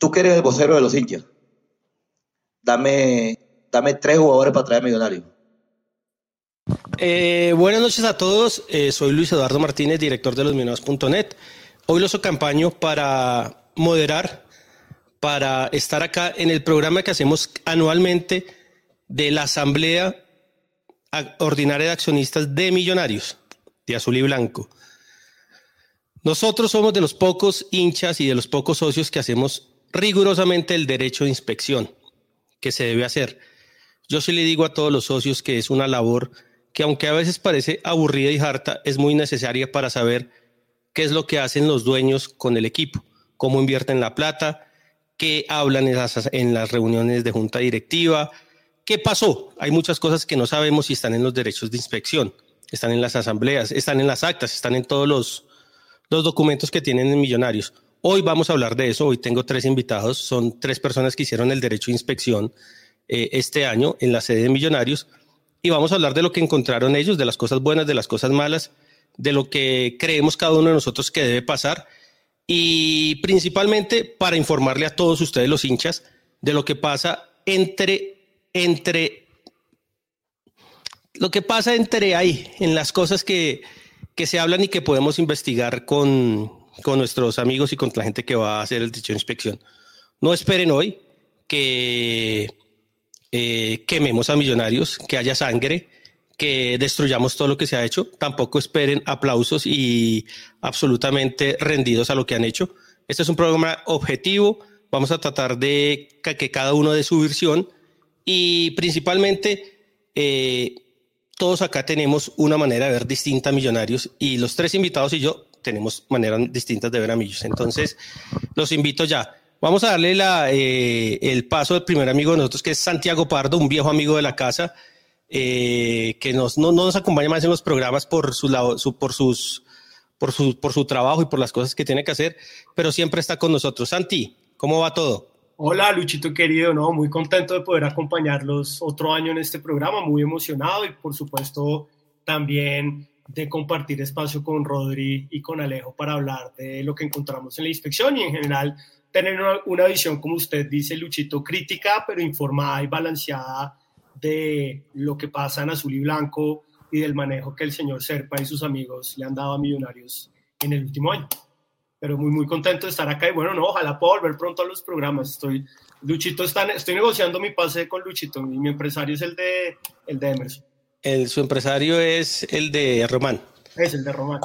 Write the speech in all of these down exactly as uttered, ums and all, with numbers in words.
tú que eres el vocero de los hinchas, dame, dame tres jugadores para traer Millonarios. Eh, buenas noches a todos, eh, soy Luis Eduardo Martínez, director de los millonarios punto net. Hoy los acompaño para moderar, para estar acá en el programa que hacemos anualmente de la Asamblea Ordinaria de Accionistas de Millonarios, de Azul y Blanco. Nosotros somos de los pocos hinchas y de los pocos socios que hacemos rigurosamente el derecho de inspección que se debe hacer. Yo sí le digo a todos los socios que es una labor que, aunque a veces parece aburrida y harta, es muy necesaria para saber qué es lo que hacen los dueños con el equipo, cómo invierten la plata, qué hablan en las, en las reuniones de junta directiva, qué pasó. Hay muchas cosas que no sabemos y están en los derechos de inspección, están en las asambleas, están en las actas, están en todos los, los documentos que tienen en Millonarios. Hoy vamos a hablar de eso. Hoy tengo tres invitados, son tres personas que hicieron el derecho de inspección eh, este año en la sede de Millonarios. Y vamos a hablar de lo que encontraron ellos, de las cosas buenas, de las cosas malas, de lo que creemos cada uno de nosotros que debe pasar y principalmente para informarle a todos ustedes los hinchas de lo que pasa entre, entre, lo que pasa entre ahí, en las cosas que, que se hablan y que podemos investigar con, con nuestros amigos y con la gente que va a hacer el derecho de inspección. No esperen hoy que... Eh, quememos a Millonarios, que haya sangre, que destruyamos todo lo que se ha hecho. Tampoco esperen aplausos y absolutamente rendidos a lo que han hecho. Este es un programa objetivo. Vamos a tratar de que cada uno dé su versión y principalmente eh, todos acá tenemos una manera de ver distinta a Millonarios y los tres invitados y yo tenemos maneras distintas de ver a Millos. Entonces los invito ya. Vamos a darle la, eh, el paso al primer amigo de nosotros, que es Santiago Pardo, un viejo amigo de la casa, eh, que nos, no, no nos acompaña más en los programas por su, su, por, sus, por, su, por su trabajo y por las cosas que tiene que hacer, pero siempre está con nosotros. Santi, ¿cómo va todo? Hola, Luchito querido, no, muy contento de poder acompañarlos otro año en este programa, muy emocionado y por supuesto también de compartir espacio con Rodri y con Alejo para hablar de lo que encontramos en la inspección y en general tener una, una visión, como usted dice, Luchito, crítica, pero informada y balanceada de lo que pasa en Azul y Blanco y del manejo que el señor Serpa y sus amigos le han dado a Millonarios en el último año. Pero muy, muy contento de estar acá y bueno, no, ojalá pueda volver pronto a los programas. Estoy, Luchito está, estoy negociando mi pase con Luchito y mi empresario es el de, el de Emerson. El, su empresario es el de Román. Es el de Román.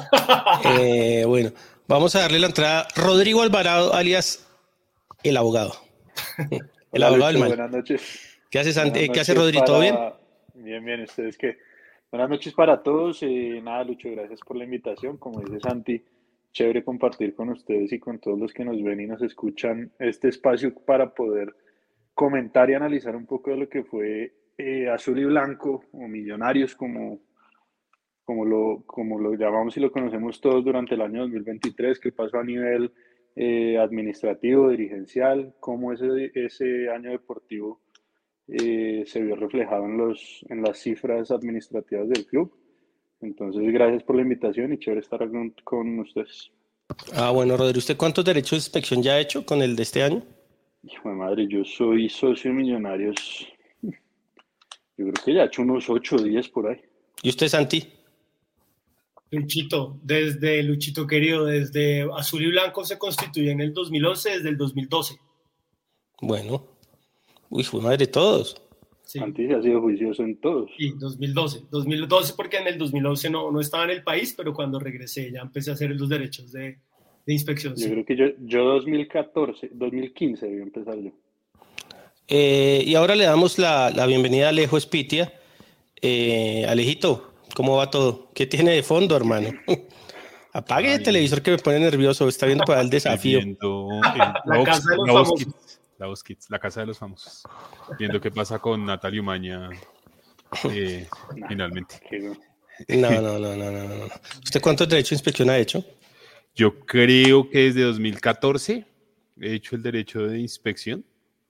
eh, bueno, vamos a darle la entrada. Rodrigo Alvarado, alias el abogado. El Hola, abogado Lucho, del mal. Buenas noches. ¿Qué hace Santi? Buenas ¿Qué hace noches Rodri? ¿Todo bien? para... Bien, bien, ustedes qué. Buenas noches para todos. Eh, nada, Lucho, gracias por la invitación. Como dice Santi, chévere compartir con ustedes y con todos los que nos ven y nos escuchan este espacio para poder comentar y analizar un poco de lo que fue eh, Azul y Blanco o Millonarios, como, como, lo, como lo llamamos y lo conocemos todos durante el año dos mil veintitrés, qué pasó a nivel eh, administrativo, dirigencial, cómo ese, ese año deportivo eh, se vio reflejado en, los, en las cifras administrativas del club. Entonces, gracias por la invitación y chévere estar con, con ustedes. Ah, bueno, Rodri, ¿usted cuántos derechos de inspección ya ha hecho con el de este año? Hijo de madre, yo soy socio de Millonarios. Yo creo que ya he hecho unos ocho o diez por ahí. ¿Y usted, Santi? Luchito, desde Luchito querido, desde Azul y Blanco se constituyó en el dos mil once, desde el dos mil doce. Bueno, uy, fue madre de todos. Sí. Antes ha sido juicioso en todos. Sí, dos mil doce. dos mil doce porque en el dos mil once no, no estaba en el país, pero cuando regresé ya empecé a hacer los derechos de, de inspección. Yo sí. creo que yo, yo dos mil catorce, dos mil quince debí empezar yo. Eh, y ahora le damos la, la bienvenida a Alejo Espitia. Eh, Alejito, ¿cómo va todo? ¿Qué tiene de fondo, hermano? Apague Ay, el televisor que me pone nervioso. Está viendo para el desafío. Viendo el, la, la casa de los famosos. La Voz Kids, la casa de los famosos. Viendo qué pasa con Natalia Umaña eh, nah, finalmente. No, no, no, no, no, no. ¿Usted cuántos derechos de inspección ha hecho? Yo creo que desde dos mil catorce he hecho el derecho de inspección.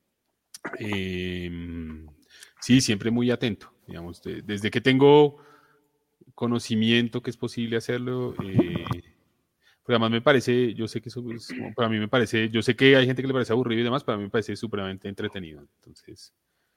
Eh, sí, siempre muy atento. Digamos, de, desde que tengo conocimiento que es posible hacerlo, eh, Porque además me parece, yo sé que eso es, como, para mí me parece, yo sé que hay gente que le parece aburrido y demás, para mí me parece supremamente entretenido. Entonces,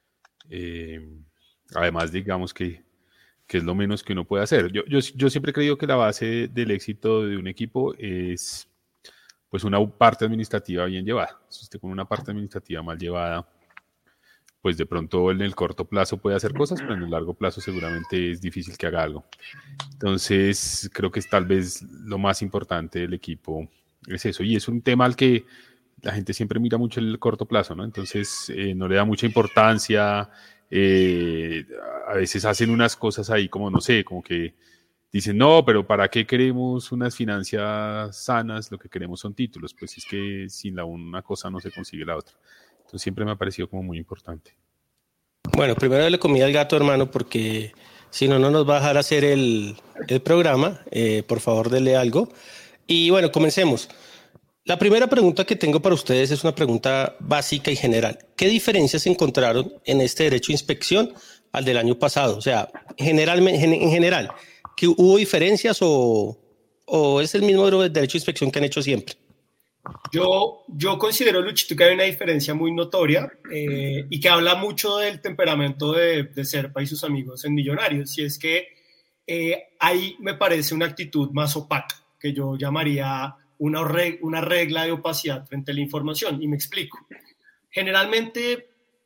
eh, además digamos que, que es lo menos que uno puede hacer. Yo, yo, yo siempre he creído que la base del éxito de un equipo es pues una parte administrativa bien llevada. Si usted con una parte administrativa mal llevada, pues de pronto en el corto plazo puede hacer cosas, pero en el largo plazo seguramente es difícil que haga algo. Entonces, creo que es tal vez lo más importante del equipo, es eso. Y es un tema al que la gente siempre mira mucho el corto plazo, ¿no? Entonces, eh, no le da mucha importancia. Eh, a veces hacen unas cosas ahí como, no sé, como que dicen, no, pero ¿para qué queremos unas finanzas sanas? Lo que queremos son títulos. Pues es que sin la una cosa no se consigue la otra. Entonces siempre me ha parecido como muy importante. Bueno, primero le comida al gato, hermano, porque si no, no nos va a dejar hacer el, el programa. Eh, por favor, dele algo. Y bueno, comencemos. La primera pregunta que tengo para ustedes es una pregunta básica y general. ¿Qué diferencias encontraron en este derecho de inspección al del año pasado? O sea, generalmente, en general, ¿que hubo diferencias o, o es el mismo derecho de inspección que han hecho siempre? Yo, yo considero, Luchito, que hay una diferencia muy notoria eh, y que habla mucho del temperamento de, de Serpa y sus amigos en Millonarios. Y es que eh, ahí me parece una actitud más opaca, que yo llamaría una, reg- una regla de opacidad frente a la información. Y me explico. Generalmente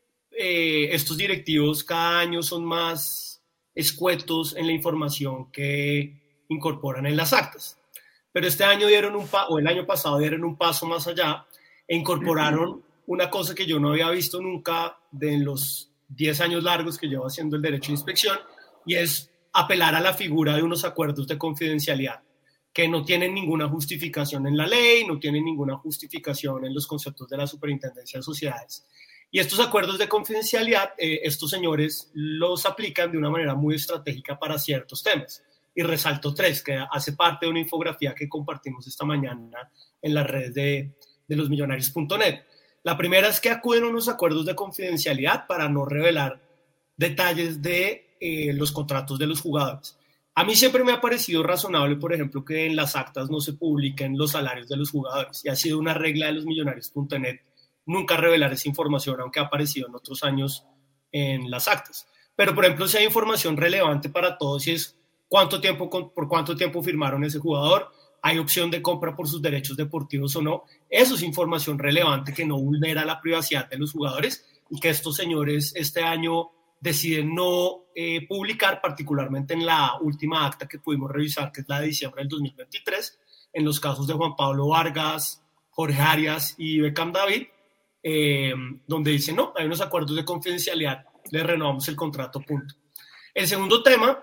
eh, estos directivos cada año son más escuetos en la información que incorporan en las actas. Pero este año dieron un pa- o el año pasado dieron un paso más allá e incorporaron una cosa que yo no había visto nunca de en los diez años largos que llevo haciendo el derecho de inspección, y es apelar a la figura de unos acuerdos de confidencialidad que no tienen ninguna justificación en la ley, no tienen ninguna justificación en los conceptos de la Superintendencia de Sociedades. Y estos acuerdos de confidencialidad, eh, estos señores los aplican de una manera muy estratégica para ciertos temas. Y resalto tres, que hace parte de una infografía que compartimos esta mañana en las redes de, de losmillonarios punto net. La primera es que acuden a unos acuerdos de confidencialidad para no revelar detalles de eh, los contratos de los jugadores. A mí siempre me ha parecido razonable, por ejemplo, que en las actas no se publiquen los salarios de los jugadores, y ha sido una regla de losmillonarios punto net nunca revelar esa información, aunque ha aparecido en otros años en las actas. Pero, por ejemplo, si hay información relevante para todos, y es cuánto tiempo, por cuánto tiempo firmaron ese jugador, hay opción de compra por sus derechos deportivos o no, eso es información relevante que no vulnera la privacidad de los jugadores y que estos señores este año deciden no eh, publicar, particularmente en la última acta que pudimos revisar, que es la de diciembre del dos mil veintitrés, en los casos de Juan Pablo Vargas, Jorge Arias y Beckham David, eh, donde dicen, no, hay unos acuerdos de confidencialidad, le renovamos el contrato, punto. El segundo tema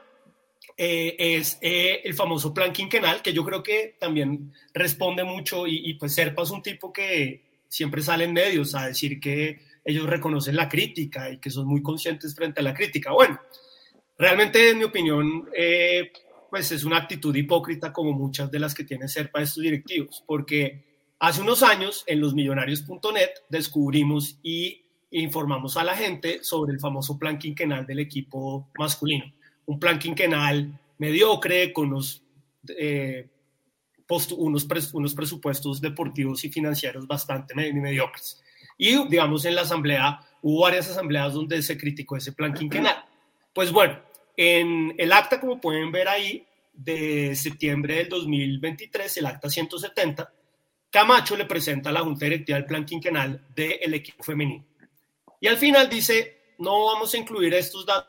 Eh, es eh, el famoso plan quinquenal, que yo creo que también responde mucho y, y pues Serpa es un tipo que siempre sale en medios a decir que ellos reconocen la crítica y que son muy conscientes frente a la crítica. Bueno, realmente en mi opinión eh, pues es una actitud hipócrita como muchas de las que tiene Serpa estos directivos, porque hace unos años en losmillonarios punto net descubrimos y informamos a la gente sobre el famoso plan quinquenal del equipo masculino. Un plan quinquenal mediocre con unos, eh, post, unos, pres, unos presupuestos deportivos y financieros bastante med- mediocres. Y, digamos, en la asamblea, hubo varias asambleas donde se criticó ese plan quinquenal. Pues bueno, en el acta, como pueden ver ahí, de septiembre del dos mil veintitrés, el acta ciento setenta, Camacho le presenta a la Junta Directiva el plan quinquenal del equipo femenino. Y al final dice, no vamos a incluir estos datos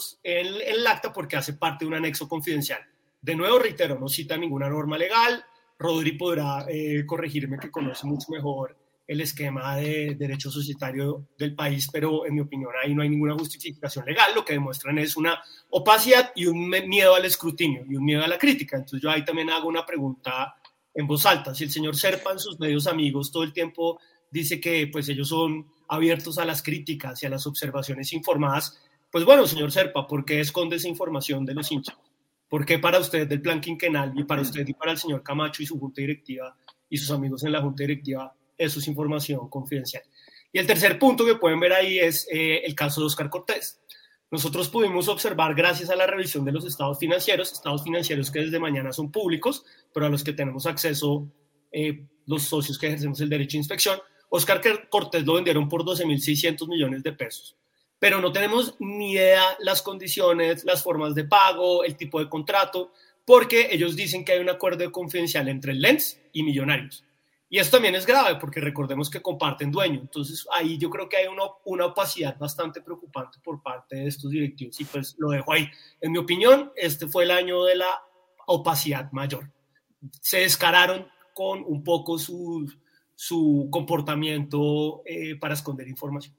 en el acta porque hace parte de un anexo confidencial. De nuevo, reitero, no cita ninguna norma legal. Rodri podrá eh, corregirme, que conoce mucho mejor el esquema de derecho societario del país, pero en mi opinión ahí no hay ninguna justificación legal. Lo que demuestran es una opacidad y un miedo al escrutinio y un miedo a la crítica. Entonces yo ahí también hago una pregunta en voz alta. Si el señor Serpa en sus medios amigos todo el tiempo dice que pues ellos son abiertos a las críticas y a las observaciones informadas, pues bueno, señor Serpa, ¿por qué esconde esa información de los hinchas? ¿Por qué para usted del plan quinquenal y para usted y para el señor Camacho y su junta directiva y sus amigos en la junta directiva eso es información confidencial? Y el tercer punto que pueden ver ahí es eh, el caso de Oscar Cortés. Nosotros pudimos observar, gracias a la revisión de los estados financieros, estados financieros que desde mañana son públicos, pero a los que tenemos acceso eh, los socios que ejercemos el derecho de inspección, Oscar Cortés lo vendieron por doce mil seiscientos millones de pesos. Pero no tenemos ni idea las condiciones, las formas de pago, el tipo de contrato, porque ellos dicen que hay un acuerdo confidencial entre el Lens y Millonarios. Y esto también es grave porque recordemos que comparten dueño. Entonces ahí yo creo que hay una, una opacidad bastante preocupante por parte de estos directivos y pues lo dejo ahí. En mi opinión, este fue el año de la opacidad mayor. Se descararon con un poco su, su comportamiento eh, para esconder información.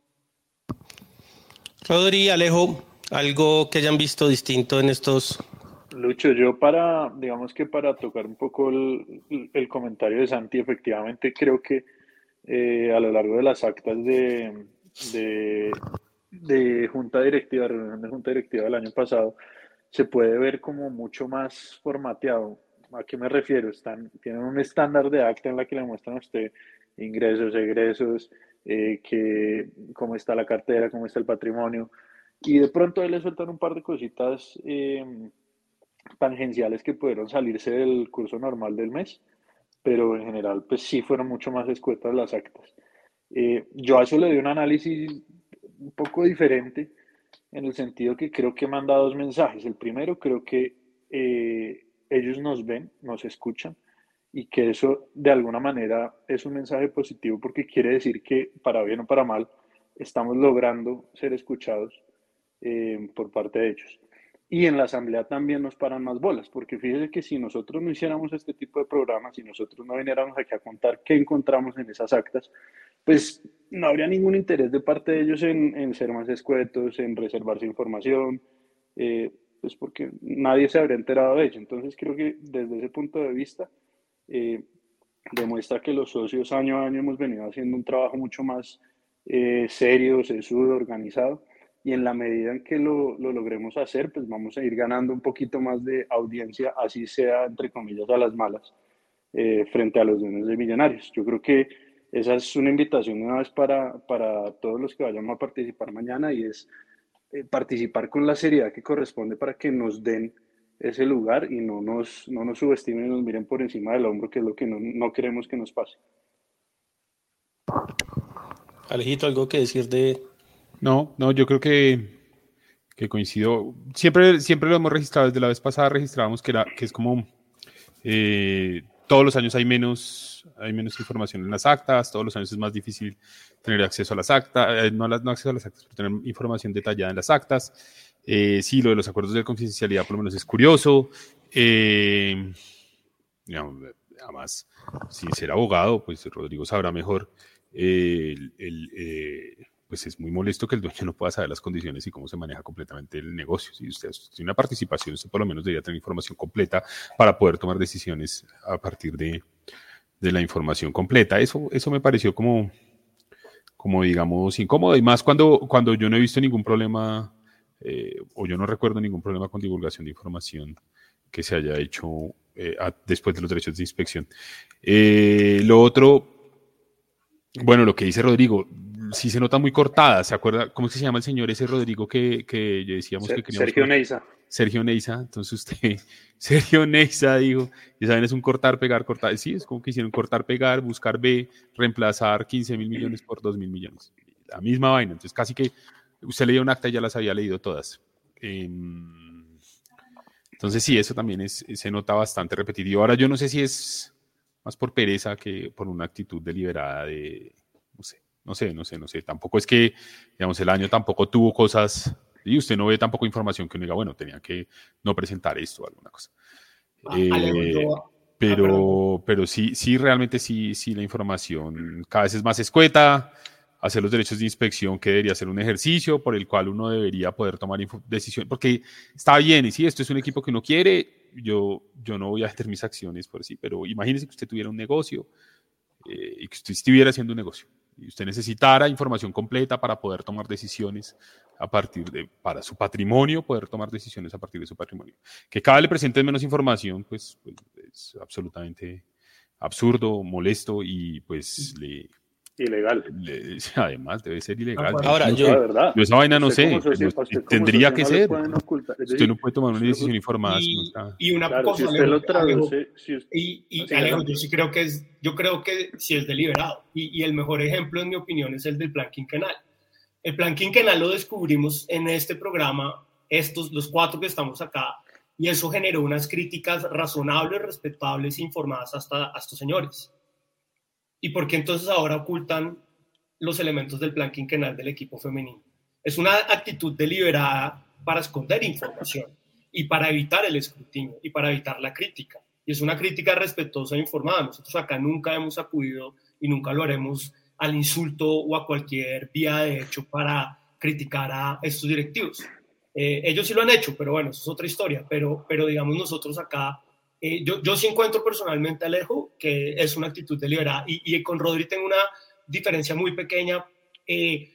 Rodri, Alejo, ¿algo que hayan visto distinto en estos? Lucho, yo para, digamos que para tocar un poco el, el comentario de Santi, efectivamente creo que eh, a lo largo de las actas de, de, de junta directiva, reunión de junta directiva del año pasado, se puede ver como mucho más formateado. ¿A qué me refiero? Están, tienen un estándar de acta en la que le muestran a usted ingresos, egresos, eh, que, cómo está la cartera, cómo está el patrimonio, y de pronto ahí le sueltan un par de cositas eh, tangenciales que pudieron salirse del curso normal del mes, pero en general pues sí fueron mucho más escuetas las actas. Eh, yo a eso le doy un análisis un poco diferente, en el sentido que creo que manda dos mensajes. El primero, creo que eh, ellos nos ven, nos escuchan, y que eso de alguna manera es un mensaje positivo porque quiere decir que, para bien o para mal, estamos logrando ser escuchados eh, por parte de ellos. Y en la asamblea también nos paran más bolas, porque fíjese que si nosotros no hiciéramos este tipo de programas, si nosotros no viniéramos aquí a contar qué encontramos en esas actas, pues no habría ningún interés de parte de ellos en, en ser más escuetos, en reservarse información, eh, pues porque nadie se habría enterado de ello. Entonces creo que desde ese punto de vista eh, demuestra que los socios año a año hemos venido haciendo un trabajo mucho más eh, serio, sesudo, organizado, y en la medida en que lo, lo logremos hacer, pues vamos a ir ganando un poquito más de audiencia, así sea, entre comillas, a las malas, eh, frente a los dueños de Millonarios. Yo creo que esa es una invitación una vez para, para todos los que vayamos a participar mañana, y es eh, participar con la seriedad que corresponde para que nos den ese lugar y no nos, no nos subestimen y nos miren por encima del hombro, que es lo que no, no queremos que nos pase. Alejito, ¿algo que decir de...? No, no, yo creo que, que coincido. Siempre, siempre lo hemos registrado, desde la vez pasada registrábamos que, era, que es como eh, todos los años hay menos, hay menos información en las actas, todos los años es más difícil tener acceso a las actas, eh, no, a las, no acceso a las actas, pero tener información detallada en las actas. Eh, sí, lo de los acuerdos de confidencialidad por lo menos es curioso. Eh, digamos, además, sin ser abogado, pues Rodrigo sabrá mejor. Eh, el, el, eh, pues es muy molesto que el dueño no pueda saber las condiciones y cómo se maneja completamente el negocio. Si usted tiene una participación, usted por lo menos debería tener información completa para poder tomar decisiones a partir de, de la información completa. Eso, eso me pareció como, como, digamos, incómodo, y más cuando, cuando yo no he visto ningún problema, eh, o yo no recuerdo ningún problema con divulgación de información que se haya hecho eh, a, después de los derechos de inspección. Eh, lo otro, bueno, lo que dice Rodrigo, sí se nota muy cortada. ¿Se acuerda? ¿Cómo es que se llama el señor ese Rodrigo que, que decíamos Ser, que queríamos? Sergio Neiza. Sergio Neiza. Entonces usted, Sergio Neiza dijo, ya saben, es un cortar, pegar, cortar. Sí, es como que hicieron cortar, pegar, buscar B, reemplazar quince mil millones por dos mil millones. La misma vaina. Entonces casi que usted leía un acta y ya las había leído todas. Eh, entonces sí, eso también es, se nota bastante repetitivo. Ahora yo no sé si es más por pereza que por una actitud deliberada de, no sé, no sé, no sé, no sé. Tampoco es que, digamos, el año tampoco tuvo cosas, y usted no ve tampoco información que uno diga, bueno, tenía que no presentar esto o alguna cosa. Ah, Eh, Alejo, pero, ah, pero sí, sí, realmente sí, sí, la información cada vez es más escueta. Hacer los derechos de inspección, que debería ser un ejercicio por el cual uno debería poder tomar decisiones, porque está bien, y si esto es un equipo que uno quiere, yo, yo no voy a hacer mis acciones por sí, pero imagínese que usted tuviera un negocio eh, y que usted estuviera haciendo un negocio y usted necesitara información completa para poder tomar decisiones a partir de, para su patrimonio, poder tomar decisiones a partir de su patrimonio. Que cada vez le presenten menos información, pues, pues es absolutamente absurdo, molesto, y pues le... Ilegal. Le- Además, debe ser ilegal. Ahora, no yo- sé. La verdad. Yo esa vaina no Usted sé. como socio- no- usted como tendría socio que no le ser. pueden ocultar. Es Usted decir, no puede tomar una decisión informada. si no Y, está- y una claro, cosa, si usted Alejo, lo traduce, si usted- y, y Así Alejo, adelante. yo sí creo que es, yo creo que sí es deliberado. Y, y el mejor ejemplo, en mi opinión, es el del plan quinquenal. El plan quinquenal lo descubrimos en este programa, estos, los cuatro que estamos acá, y eso generó unas críticas razonables, respetables e informadas hasta a estos señores. ¿Y por qué entonces ahora ocultan los elementos del plan quinquenal del equipo femenino? Es una actitud deliberada para esconder información y para evitar el escrutinio y para evitar la crítica. Y es una crítica respetuosa e informada. Nosotros acá nunca hemos acudido y nunca lo haremos al insulto o a cualquier vía de hecho para criticar a estos directivos. Eh, ellos sí lo han hecho, pero bueno, eso es otra historia. Pero, pero digamos nosotros acá, eh, yo, yo sí encuentro personalmente, Alejo, que es una actitud deliberada. Y, y con Rodri tengo una diferencia muy pequeña. Eh,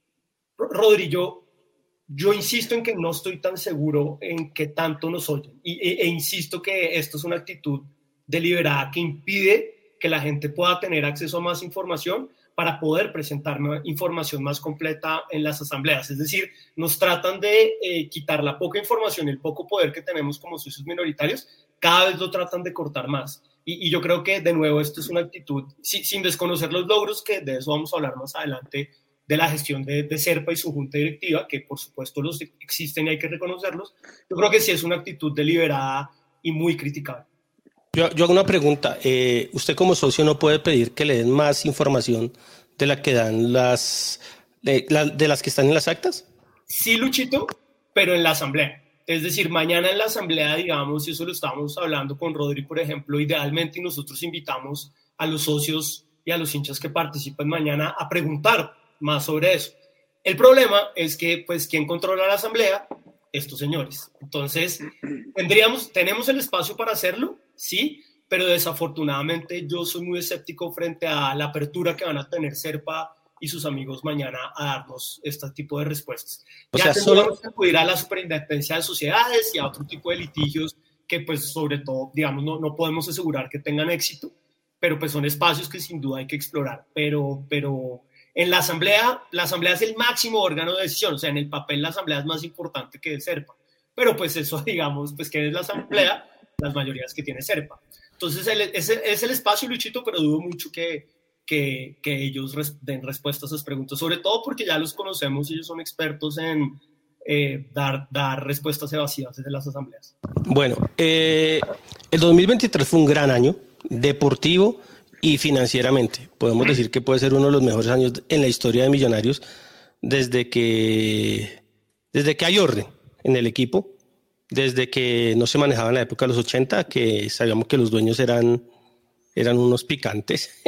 Rodri, yo, yo insisto en que no estoy tan seguro en qué tanto nos oyen. Y, e, e insisto que esto es una actitud deliberada que impide que la gente pueda tener acceso a más información para poder presentar información más completa en las asambleas. Es decir, nos tratan de eh, quitar la poca información y el poco poder que tenemos como socios minoritarios, cada vez lo tratan de cortar más. Y, y yo creo que, de nuevo, esto es una actitud, sí, sin desconocer los logros, que de eso vamos a hablar más adelante, de la gestión de, de SERPA y su junta directiva, que por supuesto los existen y hay que reconocerlos. Yo creo que sí es una actitud deliberada y muy criticable. Yo, yo hago una pregunta. Eh, ¿Usted como socio no puede pedir que le den más información de la que dan las de, la, de las que están en las actas? Sí, Luchito, pero en la asamblea. Es decir, mañana en la asamblea, digamos, y eso lo estábamos hablando con Rodri, por ejemplo, idealmente nosotros invitamos a los socios y a los hinchas que participan mañana a preguntar más sobre eso. El problema es que, pues, ¿quién controla la asamblea? Estos señores. Entonces, tendríamos, tenemos el espacio para hacerlo, sí, pero desafortunadamente yo soy muy escéptico frente a la apertura que van a tener SERPA y sus amigos mañana a darnos este tipo de respuestas. O ya sea, tendríamos solo que acudir a la superintendencia de sociedades y a otro tipo de litigios que, pues, sobre todo, digamos, no, no podemos asegurar que tengan éxito, pero pues son espacios que sin duda hay que explorar. Pero, pero en la asamblea, la asamblea es el máximo órgano de decisión, o sea, en el papel la asamblea es más importante que el SERPA, pero pues eso, digamos, pues que es la asamblea, las mayorías que tiene SERPA. Entonces, el, es, es el espacio, Luchito, pero dudo mucho que, que, que ellos res, den respuesta a esas preguntas, sobre todo porque ya los conocemos y ellos son expertos en eh, dar, dar respuestas evasivas desde las asambleas. Bueno, eh, el dos mil veintitrés fue un gran año, deportivo y financieramente. Podemos decir que puede ser uno de los mejores años en la historia de Millonarios desde que, desde que hay orden en el equipo. Desde que no se manejaba en la época de los ochenta, que sabíamos que los dueños eran, eran unos picantes.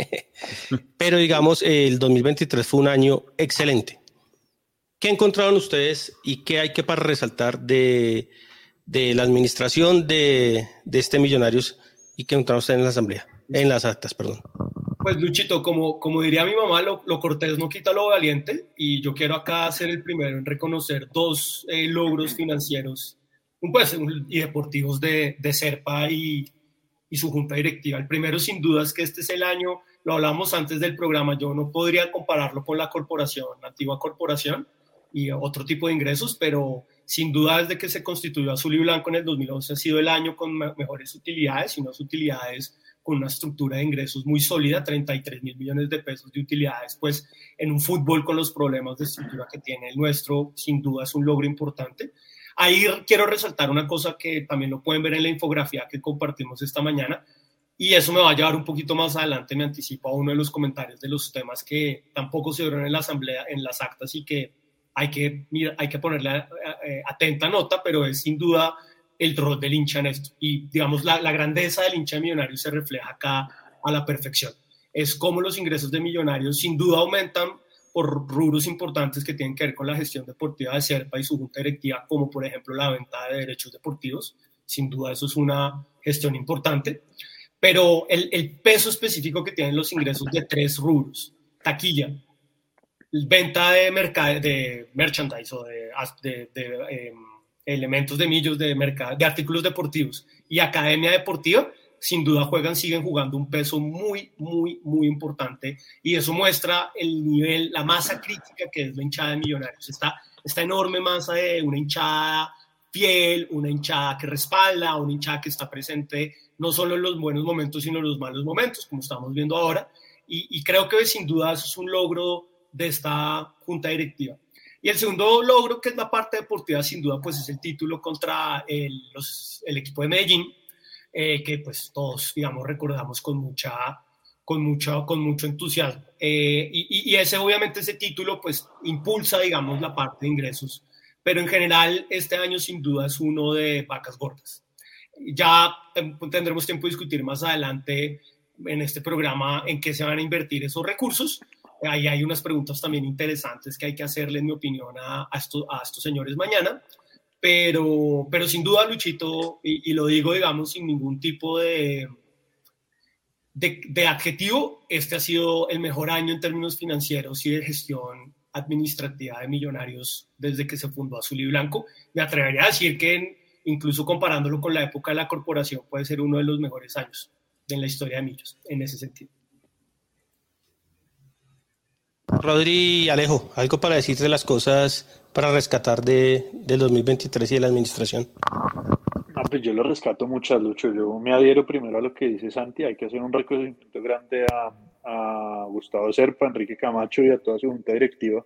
Pero digamos, el dos mil veintitrés fue un año excelente. ¿Qué encontraron ustedes y qué hay que para resaltar de, de la administración de, de este Millonarios y qué encontraron ustedes en la asamblea? En las actas, perdón. Pues, Luchito, como, como diría mi mamá, lo, lo cortés no quita lo valiente, y yo quiero acá ser el primero en reconocer dos eh, logros financieros pues, y deportivos de, de SERPA y, y su junta directiva. El primero, sin duda, es que este es el año, lo hablamos antes del programa, yo no podría compararlo con la corporación, la antigua corporación y otro tipo de ingresos, pero sin duda desde que se constituyó Azul y Blanco en el dos mil once ha sido el año con mejores utilidades y unas utilidades con una estructura de ingresos muy sólida, treinta y tres mil millones de pesos de utilidades, pues en un fútbol con los problemas de estructura que tiene el nuestro, sin duda es un logro importante. Ahí quiero resaltar una cosa que también lo pueden ver en la infografía que compartimos esta mañana, y eso me va a llevar un poquito más adelante, me anticipo a uno de los comentarios de los temas que tampoco se dieron en la asamblea, en las actas, y que hay que, mira, hay que ponerle eh, atenta nota, pero es sin duda el rol del hincha en esto. Y digamos, la, la grandeza del hincha de Millonarios se refleja acá a la perfección. Es como los ingresos de Millonarios sin duda aumentan por rubros importantes que tienen que ver con la gestión deportiva de SERPA y su junta directiva, como por ejemplo la venta de derechos deportivos. Sin duda eso es una gestión importante. Pero el, el peso específico que tienen los ingresos de tres rubros: taquilla, venta de, mercado, de merchandise o de, de, de eh, elementos de millos de, mercado, de artículos deportivos y academia deportiva, sin duda juegan, siguen jugando un peso muy, muy, muy importante, y eso muestra el nivel, la masa crítica que es la hinchada de Millonarios. Esta, esta enorme masa de una hinchada fiel, una hinchada que respalda, una hinchada que está presente no solo en los buenos momentos, sino en los malos momentos, como estamos viendo ahora, y, y creo que sin duda eso es un logro de esta junta directiva. Y el segundo logro, que es la parte deportiva, sin duda, pues es el título contra el, los, el equipo de Medellín, eh, que pues todos, digamos, recordamos con mucha, con mucho, con mucho entusiasmo. Eh, y, y ese, obviamente, ese título, pues, impulsa, digamos, la parte de ingresos. Pero en general, este año, sin duda, es uno de vacas gordas. Ya tendremos tiempo de discutir más adelante en este programa en qué se van a invertir esos recursos. Ahí hay unas preguntas también interesantes que hay que hacerle, en mi opinión, a, a, estos, a estos señores mañana. Pero, pero sin duda, Luchito, y, y lo digo, digamos, sin ningún tipo de, de, de adjetivo, este ha sido el mejor año en términos financieros y de gestión administrativa de Millonarios desde que se fundó Azul y Blanco. Me atrevería a decir que, incluso comparándolo con la época de la corporación, puede ser uno de los mejores años en la historia de Millos, en ese sentido. Rodri y Alejo, algo para decirte de las cosas para rescatar de, del dos mil veintitrés y de la administración. Ah, pues yo lo rescato mucho, Lucho. Yo me adhiero primero a lo que dice Santi. Hay que hacer un reconocimiento grande a, a Gustavo Serpa, a Enrique Camacho y a toda su junta directiva,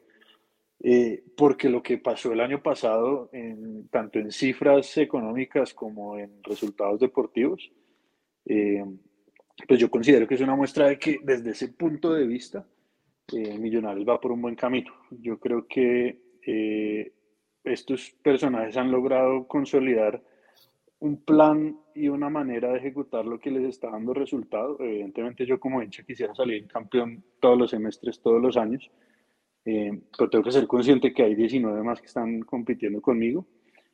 eh, porque lo que pasó el año pasado, en, tanto en cifras económicas como en resultados deportivos, eh, pues yo considero que es una muestra de que desde ese punto de vista, eh, Millonarios va por un buen camino. Yo creo que eh, estos personajes han logrado consolidar un plan y una manera de ejecutar lo que les está dando resultado. Evidentemente yo como hincha quisiera salir campeón todos los semestres, todos los años, eh, pero tengo que ser consciente que hay diecinueve más que están compitiendo conmigo,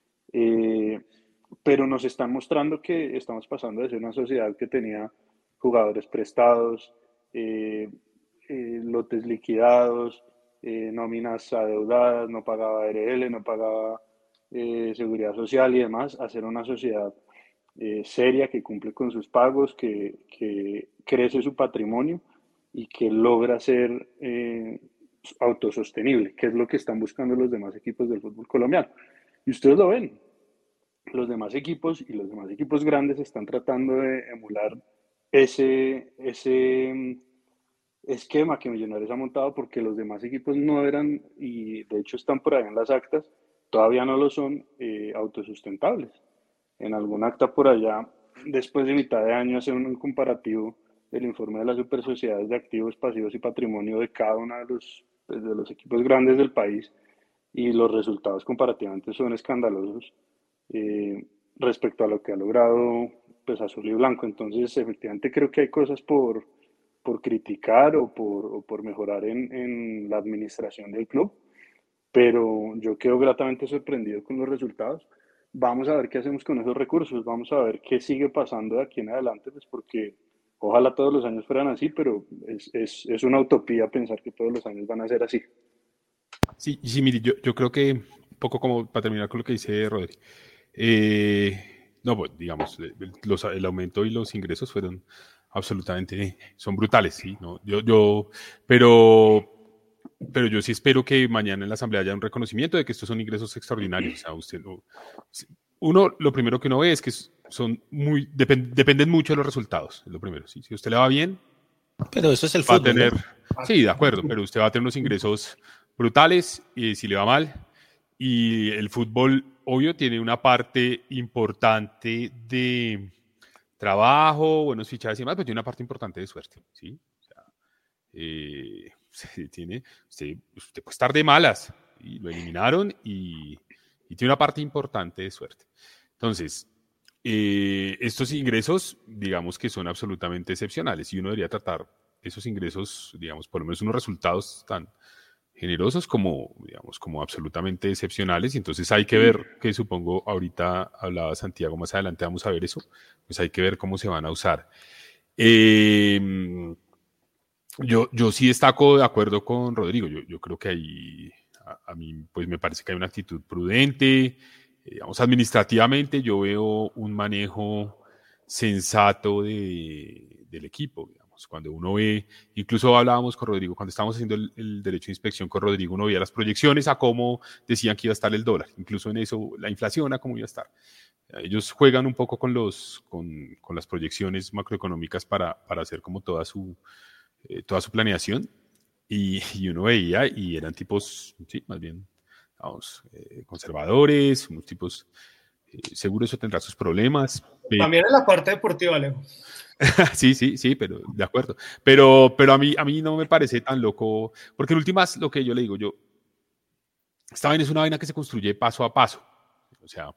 eh, pero nos están mostrando que estamos pasando de ser una sociedad que tenía jugadores prestados, eh, eh, lotes liquidados, eh, nóminas adeudadas, no pagaba A R L, no pagaba eh, seguridad social y demás, a ser una sociedad eh, seria que cumple con sus pagos, que, que crece su patrimonio y que logra ser eh, autosostenible, que es lo que están buscando los demás equipos del fútbol colombiano. Y ustedes lo ven, los demás equipos y los demás equipos grandes están tratando de emular ese, ese esquema que Millonarios ha montado, porque los demás equipos no eran, y de hecho están por ahí en las actas, todavía no lo son, eh, autosustentables. En algún acta por allá, después de mitad de año, hacen un comparativo del informe de las super sociedades de activos, pasivos y patrimonio de cada uno de los, pues, de los equipos grandes del país, y los resultados comparativamente son escandalosos eh, respecto a lo que ha logrado pues, Azul y Blanco. Entonces, efectivamente, creo que hay cosas por, por criticar o por, o por mejorar en, en la administración del club, pero yo quedo gratamente sorprendido con los resultados. Vamos a ver qué hacemos con esos recursos, vamos a ver qué sigue pasando de aquí en adelante, pues porque ojalá todos los años fueran así, pero es, es, es una utopía pensar que todos los años van a ser así. Sí, sí, mire, yo, yo creo que un poco como para terminar con lo que dice Rodri, eh, no, pues digamos, los, el aumento y los ingresos fueron absolutamente, son brutales, sí, no, yo, yo, pero... Pero yo sí espero que mañana en la asamblea haya un reconocimiento de que estos son ingresos extraordinarios. O sea, usted no, uno, lo primero que uno ve es que son muy, depend, dependen mucho de los resultados, es lo primero. ¿Sí? Si a usted le va bien, pero eso es el va fútbol, a tener, ¿no? Sí, de acuerdo, pero usted va a tener unos ingresos brutales y si le va mal. Y el fútbol, obvio, tiene una parte importante de trabajo, buenos fichajes y demás, pero tiene una parte importante de suerte, ¿sí? O sea, eh, tiene, usted, usted puede estar de malas y lo eliminaron y, y tiene una parte importante de suerte. Entonces, eh, estos ingresos, digamos que son absolutamente excepcionales y uno debería tratar esos ingresos, digamos, por lo menos unos resultados tan generosos como, digamos, como absolutamente excepcionales. Y entonces hay que ver, que supongo ahorita hablaba Santiago, más adelante vamos a ver eso, pues hay que ver cómo se van a usar. Eh, Yo, yo sí destaco de acuerdo con Rodrigo. Yo, yo creo que ahí, a, a mí, pues me parece que hay una actitud prudente. Eh, digamos, administrativamente, yo veo un manejo sensato de, del equipo, digamos. Cuando uno ve, incluso hablábamos con Rodrigo, cuando estábamos haciendo el, el derecho de inspección con Rodrigo, uno veía las proyecciones a cómo decían que iba a estar el dólar, incluso en eso, la inflación a cómo iba a estar. Ellos juegan un poco con, los, con, con las proyecciones macroeconómicas para, para hacer como toda su, eh, toda su planeación, y, y uno veía y eran tipos, sí, más bien, vamos, eh, conservadores, unos tipos, eh, seguro eso tendrá sus problemas. También en la parte deportiva, Alejo. Sí, sí, sí, pero de acuerdo. Pero, pero a mí, a mí no me parece tan loco, porque en últimas, lo que yo le digo, yo, esta vaina es una vaina que se construye paso a paso. O sea,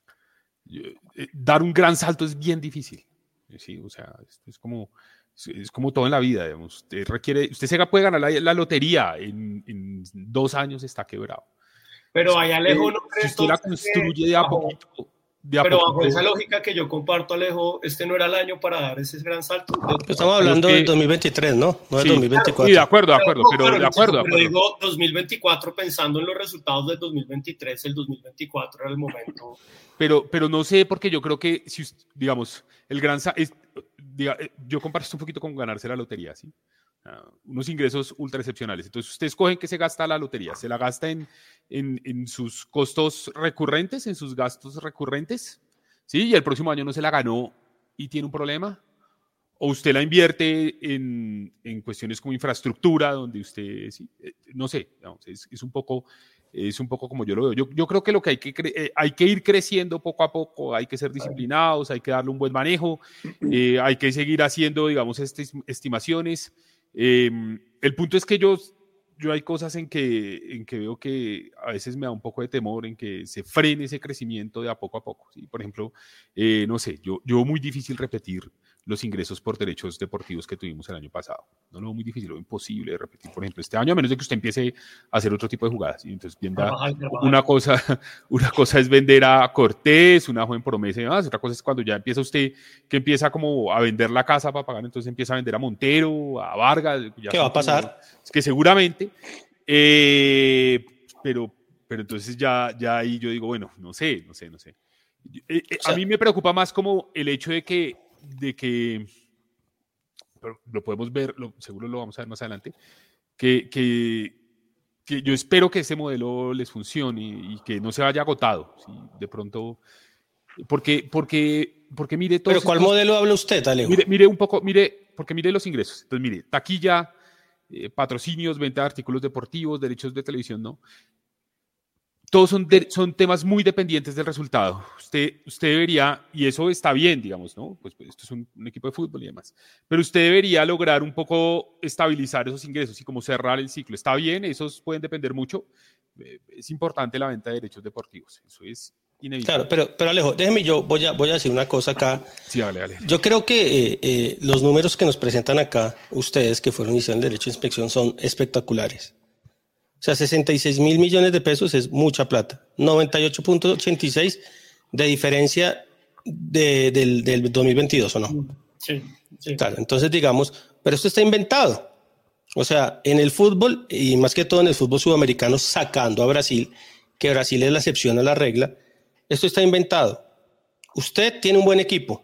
yo, eh, dar un gran salto es bien difícil. Sí, o sea, es, es como, es, es como todo en la vida, digamos. Usted requiere, usted se puede ganar la, la lotería, en, en dos años está quebrado. Pero ahí, Alejo, ¿no crees? Si usted la construye de a poquito. Pero bajo esa lógica que yo comparto, Alejo, este no era el año para dar ese gran salto. Estamos hablando que... del dos mil veintitrés, ¿no? No del sí, dos mil veinticuatro. Sí, de acuerdo, de acuerdo, pero, pero de acuerdo. Pero de acuerdo. digo dos mil veinticuatro pensando en los resultados del dos mil veintitrés, el dos mil veinticuatro era el momento. Pero, pero no sé, porque yo creo que, si digamos, el gran es, diga, yo comparto esto un poquito con ganarse la lotería, ¿sí? Uh, unos ingresos ultra excepcionales. Entonces, ustedes cogen que se gasta la lotería, se la gasta en, en, en sus costos recurrentes, en sus gastos recurrentes, ¿sí? Y el próximo año no se la ganó y tiene un problema. O usted la invierte en, en cuestiones como infraestructura, donde usted, sí, no sé, digamos, es, es, un poco, es un poco como yo lo veo. Yo, yo creo que lo que hay que, cre- eh, hay que ir creciendo poco a poco, hay que ser disciplinados, hay que darle un buen manejo, eh, hay que seguir haciendo, digamos, estas estimaciones. Eh, el punto es que yo, yo hay cosas en que, en que veo que a veces me da un poco de temor en que se frene ese crecimiento de a poco a poco, ¿sí? Por ejemplo, eh, no sé, yo, yo muy difícil repetir los ingresos por derechos deportivos que tuvimos el año pasado. No lo veo muy difícil, lo veo imposible de repetir, por ejemplo, este año, a menos de que usted empiece a hacer otro tipo de jugadas. Y entonces, vienda, una, cosa, una cosa es vender a Cortés, una joven promesa y demás, otra cosa es cuando ya empieza usted, que empieza como a vender la casa para pagar, entonces empieza a vender a Montero, a Vargas. Ya ¿qué va a pasar? Como, es que seguramente, eh, pero, pero entonces ya, ya ahí yo digo, bueno, no sé, no sé, no sé. Eh, eh, a mí me preocupa más como el hecho de que de que, pero lo podemos ver, lo, seguro lo vamos a ver más adelante, que, que, que yo espero que ese modelo les funcione y, y que no se vaya agotado, ¿sí? De pronto, porque, porque, porque mire todo. ¿Pero cuál estos, modelo habla usted, Alejo? Mire, mire un poco, mire, porque mire los ingresos. Entonces, mire, taquilla, eh, patrocinios, venta de artículos deportivos, derechos de televisión, ¿no? Todos son, de, son temas muy dependientes del resultado. Usted, usted debería, y eso está bien, digamos, ¿no? Pues, pues esto es un, un equipo de fútbol y demás. Pero usted debería lograr un poco estabilizar esos ingresos y como cerrar el ciclo. Está bien, esos pueden depender mucho. Eh, es importante la venta de derechos deportivos. Eso es inevitable. Claro, pero, pero Alejo, déjeme, yo voy a, voy a decir una cosa acá. Sí, dale, dale. Yo creo que eh, eh, los números que nos presentan acá, ustedes que fueron iniciando el derecho de inspección, son espectaculares. O sea, sesenta y seis mil millones de pesos es mucha plata. noventa y ocho punto ochenta y seis de diferencia de, del, del dos mil veintidós, ¿o no? Sí, sí. Claro, entonces digamos, pero esto está inventado. O sea, en el fútbol, y más que todo en el fútbol sudamericano, sacando a Brasil, que Brasil es la excepción a la regla, esto está inventado. Usted tiene un buen equipo,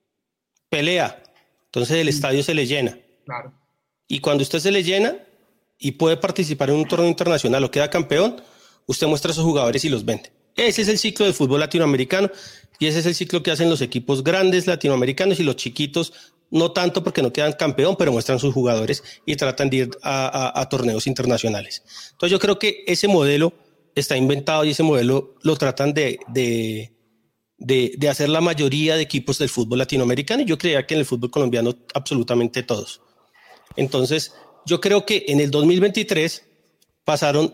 pelea, entonces el estadio se le llena. Claro. Y cuando usted se le llena y puede participar en un torneo internacional o queda campeón, usted muestra a sus jugadores y los vende. Ese es el ciclo del fútbol latinoamericano y ese es el ciclo que hacen los equipos grandes latinoamericanos y los chiquitos, no tanto porque no quedan campeón, pero muestran sus jugadores y tratan de ir a, a, a torneos internacionales. Entonces yo creo que ese modelo está inventado y ese modelo lo tratan de, de, de, de hacer la mayoría de equipos del fútbol latinoamericano y yo creía que en el fútbol colombiano absolutamente todos. Entonces yo creo que en el dos mil veintitrés pasaron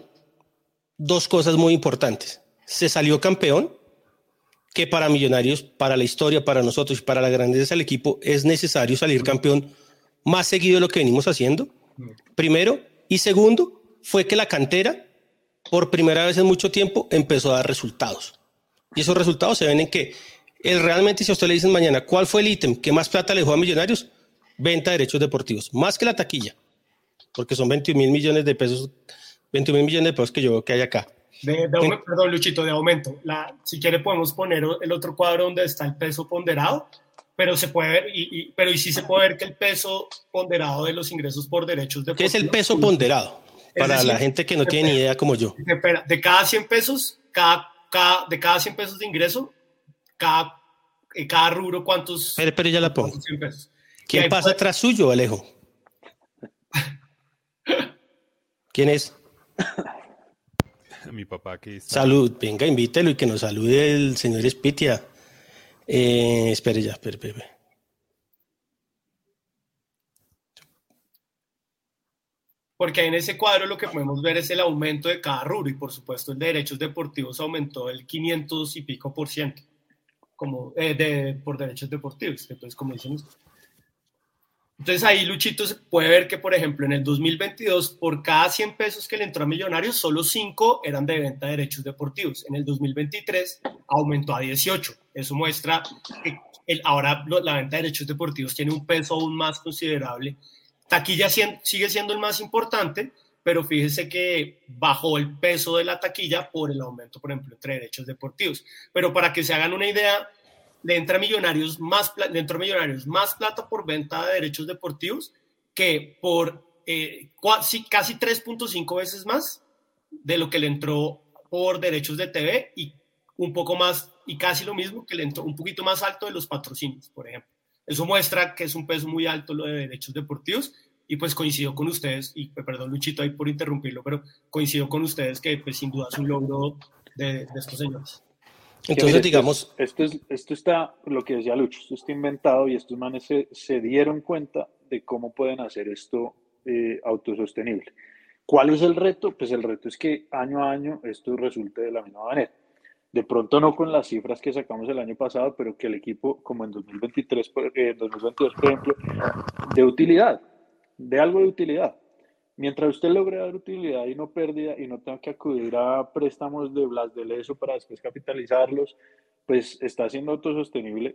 dos cosas muy importantes. Se salió campeón, que para Millonarios, para la historia, para nosotros y para la grandeza del equipo es necesario salir campeón más seguido de lo que venimos haciendo. Primero. Y segundo, fue que la cantera, por primera vez en mucho tiempo, empezó a dar resultados. Y esos resultados se ven en que el, realmente, si a usted le dicen mañana, ¿cuál fue el ítem que más plata le dejó a Millonarios? Venta de derechos deportivos, más que la taquilla. Porque son veintiún mil millones de pesos, veintiún mil millones de pesos que yo veo que hay acá. De, de aumento, perdón, Luchito, de aumento. La, si quiere podemos poner el otro cuadro donde está el peso ponderado. pero se puede ver, y, y, pero y sí se puede ver que el peso ponderado de los ingresos por derechos deportivos. ¿Qué es el peso ponderado? Para decir, la gente que no tiene ni idea como yo. Espera, de cada cien pesos, cada, cada, de cada cien pesos de ingreso, cada, cada rubro, ¿cuántos? Pero, pero ya la pongo. cien pesos. ¿Quién pasa atrás suyo, Alejo? ¿Quién es? Mi papá que está... Salud, venga, invítelo y que nos salude el señor Espitia. Eh, espere ya, espere, espere. Porque en ese cuadro lo que podemos ver es el aumento de cada rubro y por supuesto el de derechos deportivos aumentó el quinientos y pico por ciento como, eh, de, por derechos deportivos, entonces como dicen ustedes. Entonces ahí Luchito se puede ver que por ejemplo en el dos mil veintidós por cada cien pesos que le entró a Millonarios solo cinco eran de venta de derechos deportivos, en el dos mil veintitrés aumentó a dieciocho, eso muestra que el, ahora la venta de derechos deportivos tiene un peso aún más considerable. Taquilla sigue siendo el más importante, pero fíjese que bajó el peso de la taquilla por el aumento, por ejemplo, entre derechos deportivos. Pero para que se hagan una idea, le entra a Millonarios más, le entró a Millonarios más plata por venta de derechos deportivos que por eh, casi, casi tres punto cinco veces más de lo que le entró por derechos de T V y un poco más, y casi lo mismo que le entró, un poquito más alto de los patrocinios, por ejemplo. Eso muestra que es un peso muy alto lo de derechos deportivos y pues coincido con ustedes, y perdón Luchito ahí por interrumpirlo, pero coincido con ustedes que pues sin duda es un logro de, de estos señores. Entonces mire, digamos... Esto, es, esto está, lo que decía Lucho, esto está inventado y estos manes se, se dieron cuenta de cómo pueden hacer esto eh, autosostenible. ¿Cuál es el reto? Pues el reto es que año a año esto resulte de la misma manera. De pronto no con las cifras que sacamos el año pasado, pero que el equipo, como en dos mil veintitrés, eh, dos mil veintidós, por ejemplo, de utilidad, de algo de utilidad. Mientras usted logre dar utilidad y no pérdida y no tenga que acudir a préstamos de Blas de Leso para después capitalizarlos, pues está siendo autosostenible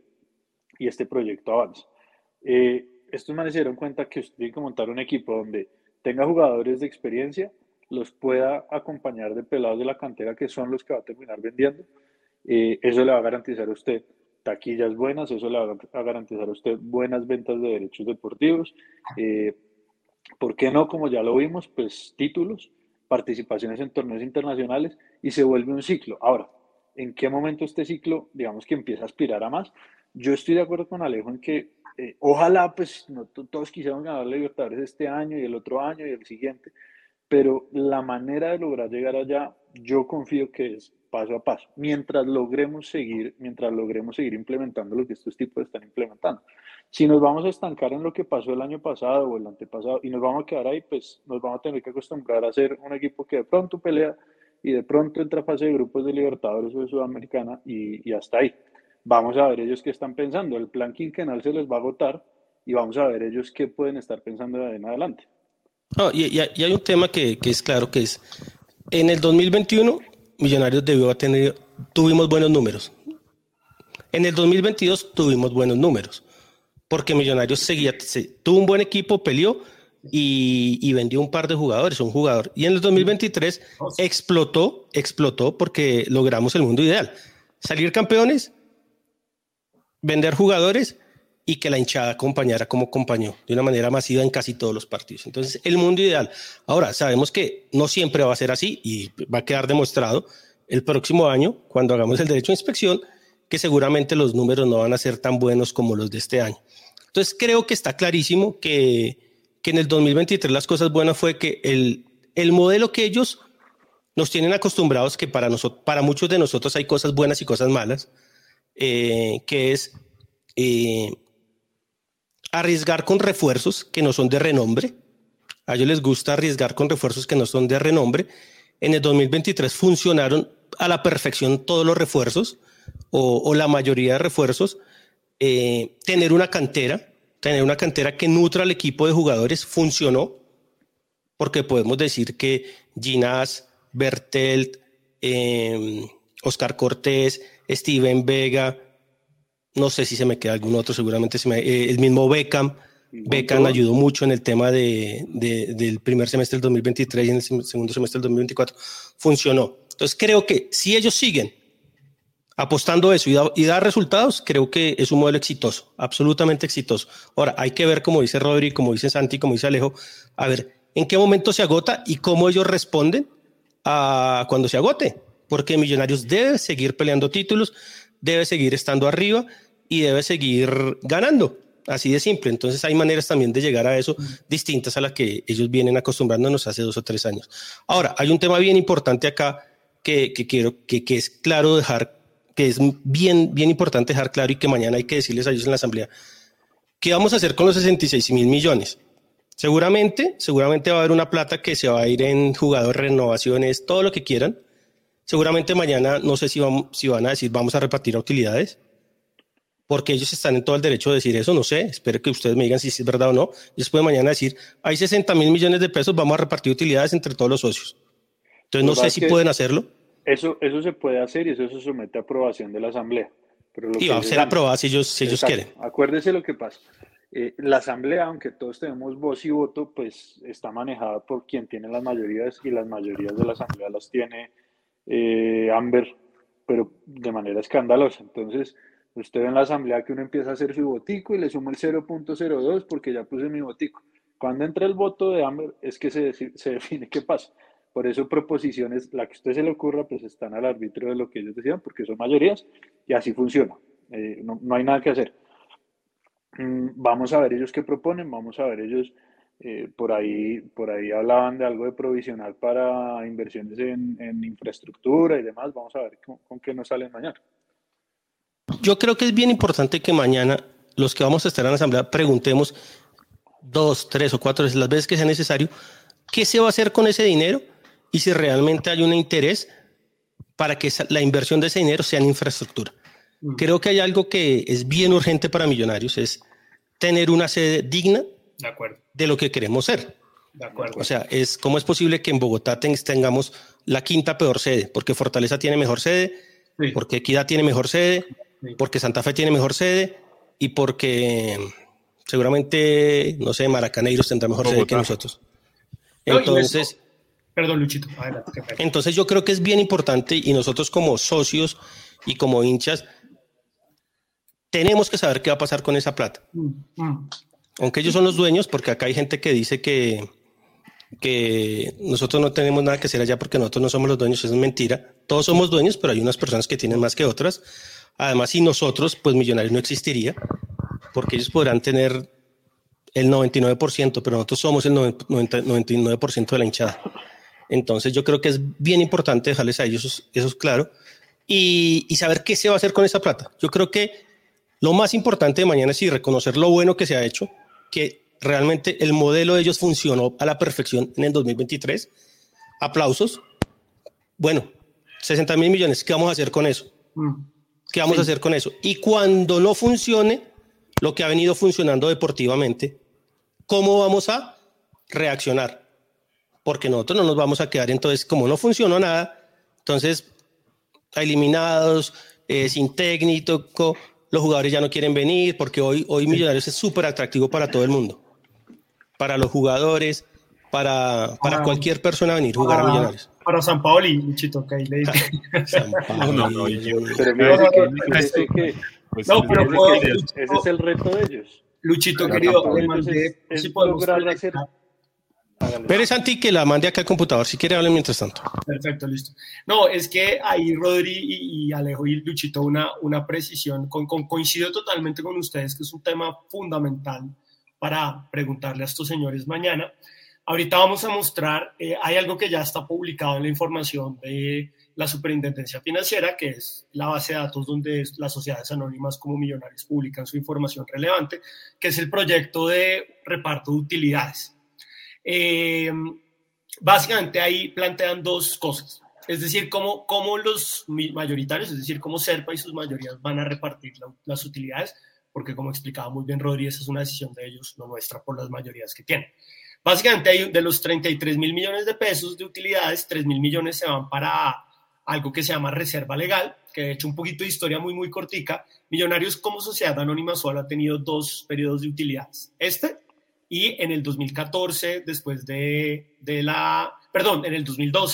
y este proyecto avanza. Eh, estos manes se dieron cuenta que usted tiene que montar un equipo donde tenga jugadores de experiencia, los pueda acompañar de pelados de la cantera que son los que va a terminar vendiendo. Eh, eso le va a garantizar a usted taquillas buenas, eso le va a garantizar a usted buenas ventas de derechos deportivos. Eh, ¿Por qué no? Como ya lo vimos, pues títulos, participaciones en torneos internacionales y se vuelve un ciclo. Ahora, ¿en qué momento este ciclo, digamos que empieza a aspirar a más? Yo estoy de acuerdo con Alejo en que eh, ojalá pues no todos quisiéramos ganar la Libertadores este año y el otro año y el siguiente, pero la manera de lograr llegar allá, yo confío que es paso a paso, mientras logremos seguir, mientras logremos seguir implementando lo que estos tipos están implementando. Si nos vamos a estancar en lo que pasó el año pasado o el antepasado y nos vamos a quedar ahí, pues nos vamos a tener que acostumbrar a ser un equipo que de pronto pelea y de pronto entra a fase de grupos de Libertadores o de Sudamericana y, y hasta ahí. Vamos a ver ellos qué están pensando. El plan quinquenal se les va a agotar y vamos a ver ellos qué pueden estar pensando de ahí en adelante. Oh, y, y, y hay un tema que, que es claro, que es en el dos mil veintiuno Millonarios debió tener, tuvimos buenos números. En el dos mil veintidós tuvimos buenos números, porque Millonarios seguía, se, tuvo un buen equipo, peleó y, y vendió un par de jugadores, un jugador. Y en el dos mil veintitrés explotó, explotó porque logramos el mundo ideal. Salir campeones, vender jugadores y que la hinchada acompañara como acompañó de una manera masiva en casi todos los partidos. Entonces, el mundo ideal. Ahora, sabemos que no siempre va a ser así y va a quedar demostrado el próximo año, cuando hagamos el derecho de inspección, que seguramente los números no van a ser tan buenos como los de este año. Entonces, creo que está clarísimo que, que en el dos mil veintitrés las cosas buenas fue que el, el modelo que ellos nos tienen acostumbrados, que para, nosotros, para muchos de nosotros hay cosas buenas y cosas malas, eh, que es... Eh, arriesgar con refuerzos que no son de renombre. A ellos les gusta arriesgar con refuerzos que no son de renombre. En el dos mil veintitrés funcionaron a la perfección todos los refuerzos o, o la mayoría de refuerzos. Eh, tener una cantera, tener una cantera que nutra al equipo de jugadores funcionó, porque podemos decir que Ginás, Bertelt, eh, Oscar Cortés, Steven Vega, no sé si se me queda algún otro, seguramente se me, eh, el mismo Beckham. Beckham ayudó mucho en el tema de, de, del primer semestre del dos mil veintitrés y en el segundo semestre del dos mil veinticuatro. Funcionó. Entonces creo que si ellos siguen apostando eso y da, y da resultados, creo que es un modelo exitoso, absolutamente exitoso. Ahora, hay que ver, como dice Rodri, como dice Santi, como dice Alejo, a ver en qué momento se agota y cómo ellos responden a cuando se agote, porque Millonarios debe seguir peleando títulos, debe seguir estando arriba y debe seguir ganando, así de simple. Entonces hay maneras también de llegar a eso distintas a las que ellos vienen acostumbrándonos hace dos o tres años. Ahora, hay un tema bien importante acá que, que quiero que, que es claro dejar, que es bien, bien importante dejar claro y que mañana hay que decirles a ellos en la asamblea. ¿Qué vamos a hacer con los sesenta y seis mil millones? Seguramente, seguramente va a haber una plata que se va a ir en jugadores, renovaciones, todo lo que quieran. Seguramente mañana, no sé si van, si van a decir vamos a repartir a utilidades, porque ellos están en todo el derecho de decir eso, no sé, espero que ustedes me digan si es verdad o no. Ellos pueden mañana decir, hay sesenta mil millones de pesos, vamos a repartir utilidades entre todos los socios. Entonces no sé si pueden hacerlo. Eso, eso se puede hacer y eso se somete a aprobación de la asamblea. Pero lo y que va a ser aprobada si ellos, si ellos quieren. Acuérdese lo que pasa. Eh, la asamblea, aunque todos tenemos voz y voto, pues está manejada por quien tiene las mayorías y las mayorías de la asamblea las tiene eh, Amber, pero de manera escandalosa. Entonces, usted ve en la asamblea que uno empieza a hacer su votico y le suma el cero punto cero dos porque ya puse mi votico. Cuando entra el voto de Amber es que se, se define qué pasa. Por eso proposiciones, la que a usted se le ocurra, pues están al arbitrio de lo que ellos decían, porque son mayorías y así funciona. Eh, no, no hay nada que hacer. Vamos a ver ellos qué proponen, vamos a ver ellos, eh, por ahí por ahí hablaban de algo de provisional para inversiones en, en infraestructura y demás, vamos a ver con, con qué nos salen mañana. Yo creo que es bien importante que mañana los que vamos a estar en la asamblea preguntemos dos, tres o cuatro veces, las veces que sea necesario, qué se va a hacer con ese dinero y si realmente hay un interés para que la inversión de ese dinero sea en infraestructura. Creo que hay algo que es bien urgente para Millonarios, es tener una sede digna de, acuerdo. de lo que queremos ser. De acuerdo. O sea, es, ¿cómo es posible que en Bogotá tengamos la quinta peor sede? Porque Fortaleza tiene mejor sede, sí. Porque Equidad tiene mejor sede, sí. Porque Santa Fe tiene mejor sede y porque seguramente, no sé, Maracaneiros tendrá mejor Bogotá. Sede que nosotros. Entonces... No, Perdón, Luchito. Adelante. Entonces yo creo que es bien importante y nosotros como socios y como hinchas tenemos que saber qué va a pasar con esa plata. Mm, mm. Aunque ellos son los dueños, porque acá hay gente que dice que, que nosotros no tenemos nada que hacer allá porque nosotros no somos los dueños, eso es mentira. Todos somos dueños, pero hay unas personas que tienen más que otras. Además, si nosotros, pues Millonarios no existiría, porque ellos podrán tener el noventa y nueve por ciento, pero nosotros somos el noventa y nueve por ciento de la hinchada. Entonces yo creo que es bien importante dejarles a ellos eso, eso claro y, y saber qué se va a hacer con esa plata. Yo creo que lo más importante de mañana es sí, reconocer lo bueno que se ha hecho, que realmente el modelo de ellos funcionó a la perfección en el dos mil veintitrés. Aplausos. Bueno, sesenta mil millones, ¿qué vamos a hacer con eso? ¿Qué vamos sí. a hacer con eso? Y cuando no funcione lo que ha venido funcionando deportivamente, ¿cómo vamos a reaccionar? Porque nosotros no nos vamos a quedar, entonces, como no funcionó nada, entonces, eliminados, eh, sin técnico, los jugadores ya no quieren venir, porque hoy, hoy Millonarios es súper atractivo para todo el mundo. Para los jugadores, para, para ah, cualquier persona venir a jugar ah, a Millonarios. Para San Paoli, Luchito, que ahí le dice. No, no, no. Pero mira que, que, pues, no, pero puedo, ese, Luchito, ese es el reto de ellos. Luchito, pero querido, le mandé, es, si es podemos hacer. Pérez Santi, que la mande acá al computador, si quiere hablen mientras tanto. Perfecto, listo. No, es que ahí Rodri y, y Alejo y Luchito una, una precisión, con, con, coincido totalmente con ustedes que es un tema fundamental para preguntarle a estos señores mañana. Ahorita vamos a mostrar, eh, hay algo que ya está publicado en la información de la Superintendencia Financiera, que es la base de datos donde las sociedades anónimas como Millonarios publican su información relevante, que es el proyecto de reparto de utilidades. Eh, básicamente ahí plantean dos cosas, es decir, cómo, cómo los mayoritarios, es decir, cómo Serpa y sus mayorías van a repartir la, las utilidades, porque como explicaba muy bien Rodríguez, es una decisión de ellos, no nuestra, por las mayorías que tienen. Básicamente hay de los treinta y tres mil millones de pesos de utilidades, tres mil millones se van para algo que se llama reserva legal, que de hecho un poquito de historia muy muy cortica. Millonarios como sociedad anónima solo ha tenido dos periodos de utilidades, este y en el dos mil catorce, después de, de la, perdón, en el dos mil doce,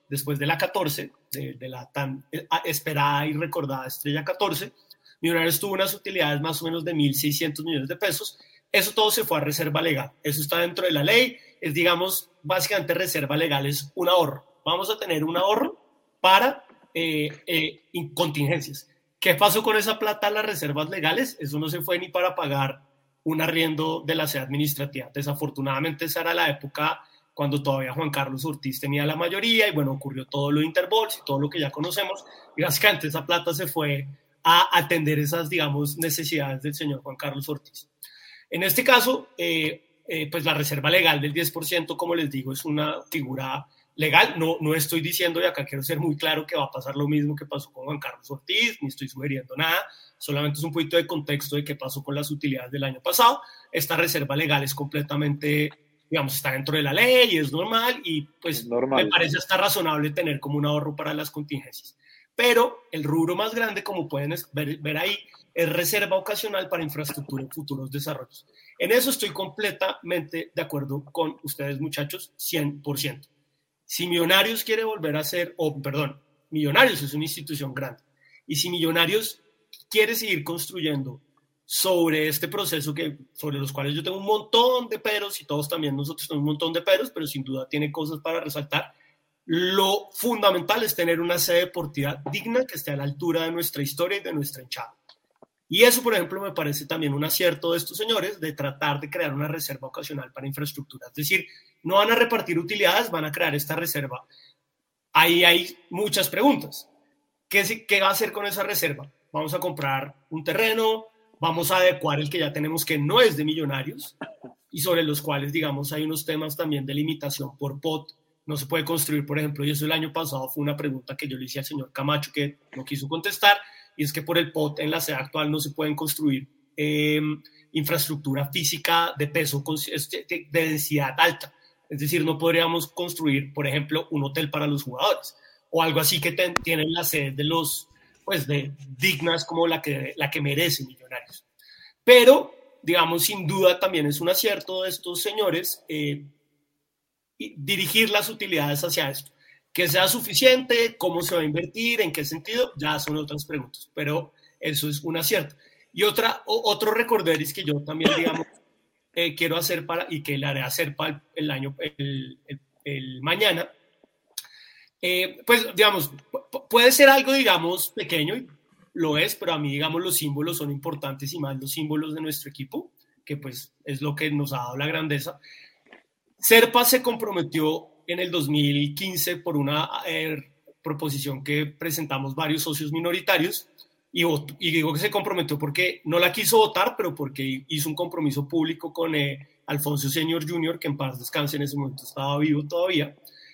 después de la catorce, de, de la tan esperada y recordada estrella catorce, Millonarios tuvo unas utilidades más o menos de mil seiscientos millones de pesos. Eso todo se fue a reserva legal. Eso está dentro de la ley. Es, digamos, básicamente reserva legal es un ahorro. Vamos a tener un ahorro para eh, eh, contingencias. ¿Qué pasó con esa plata, las reservas legales? Eso no se fue ni para pagar un arriendo de la sede administrativa. Desafortunadamente esa era la época cuando todavía Juan Carlos Ortiz tenía la mayoría y bueno, ocurrió todo lo de Interbols y todo lo que ya conocemos. Y básicamente esa plata se fue a atender esas, digamos, necesidades del señor Juan Carlos Ortiz. En este caso, eh, eh, pues la reserva legal del diez por ciento, como les digo, es una figura legal. No, no estoy diciendo, y acá quiero ser muy claro, que va a pasar lo mismo que pasó con Juan Carlos Ortiz, ni estoy sugiriendo nada, solamente es un poquito de contexto de qué pasó con las utilidades del año pasado. Esta reserva legal es completamente, digamos, está dentro de la ley, es normal, y pues normal. Me parece hasta razonable tener como un ahorro para las contingencias. Pero el rubro más grande, como pueden ver, ver ahí, es reserva ocasional para infraestructura y futuros desarrollos. En eso estoy completamente de acuerdo con ustedes, muchachos, cien por ciento. Si Millonarios quiere volver a ser, o oh, perdón, Millonarios es una institución grande, y si Millonarios quiere seguir construyendo sobre este proceso, que, sobre los cuales yo tengo un montón de peros, y todos también nosotros tenemos un montón de peros, pero sin duda tiene cosas para resaltar, lo fundamental es tener una sede deportiva digna que esté a la altura de nuestra historia y de nuestra hinchada. Y eso, por ejemplo, me parece también un acierto de estos señores de tratar de crear una reserva ocasional para infraestructura. Es decir, no van a repartir utilidades, van a crear esta reserva. Ahí hay muchas preguntas. ¿Qué, qué va a hacer con esa reserva? Vamos a comprar un terreno, vamos a adecuar el que ya tenemos que no es de Millonarios y sobre los cuales, digamos, hay unos temas también de limitación por P O T. No se puede construir, por ejemplo, y eso el año pasado fue una pregunta que yo le hice al señor Camacho que no quiso contestar, y es que por el P O T en la sede actual no se pueden construir eh, infraestructura física de peso, de densidad alta. Es decir, no podríamos construir, por ejemplo, un hotel para los jugadores o algo así que ten, tienen las sedes de los, pues, de dignas como la que, la que merece Millonarios. Pero, digamos, sin duda también es un acierto de estos señores eh, dirigir las utilidades hacia esto. Que sea suficiente, cómo se va a invertir, en qué sentido, ya son otras preguntas, pero eso es un acierto. Y otra, o, otro recorderis que yo también, digamos, eh, quiero hacer para, y que le haré hacer para el, el año, el, el, el mañana, eh, pues, digamos, puede ser algo, digamos, pequeño, y lo es, pero a mí, digamos, los símbolos son importantes y más los símbolos de nuestro equipo, que pues es lo que nos ha dado la grandeza. Serpa se comprometió en el dos mil quince por una eh, proposición que presentamos varios socios minoritarios y, y digo que se comprometió porque no la quiso votar, pero porque hizo un compromiso público con eh, Alfonso Senior junior, que en paz descanse, en ese momento estaba vivo todavía,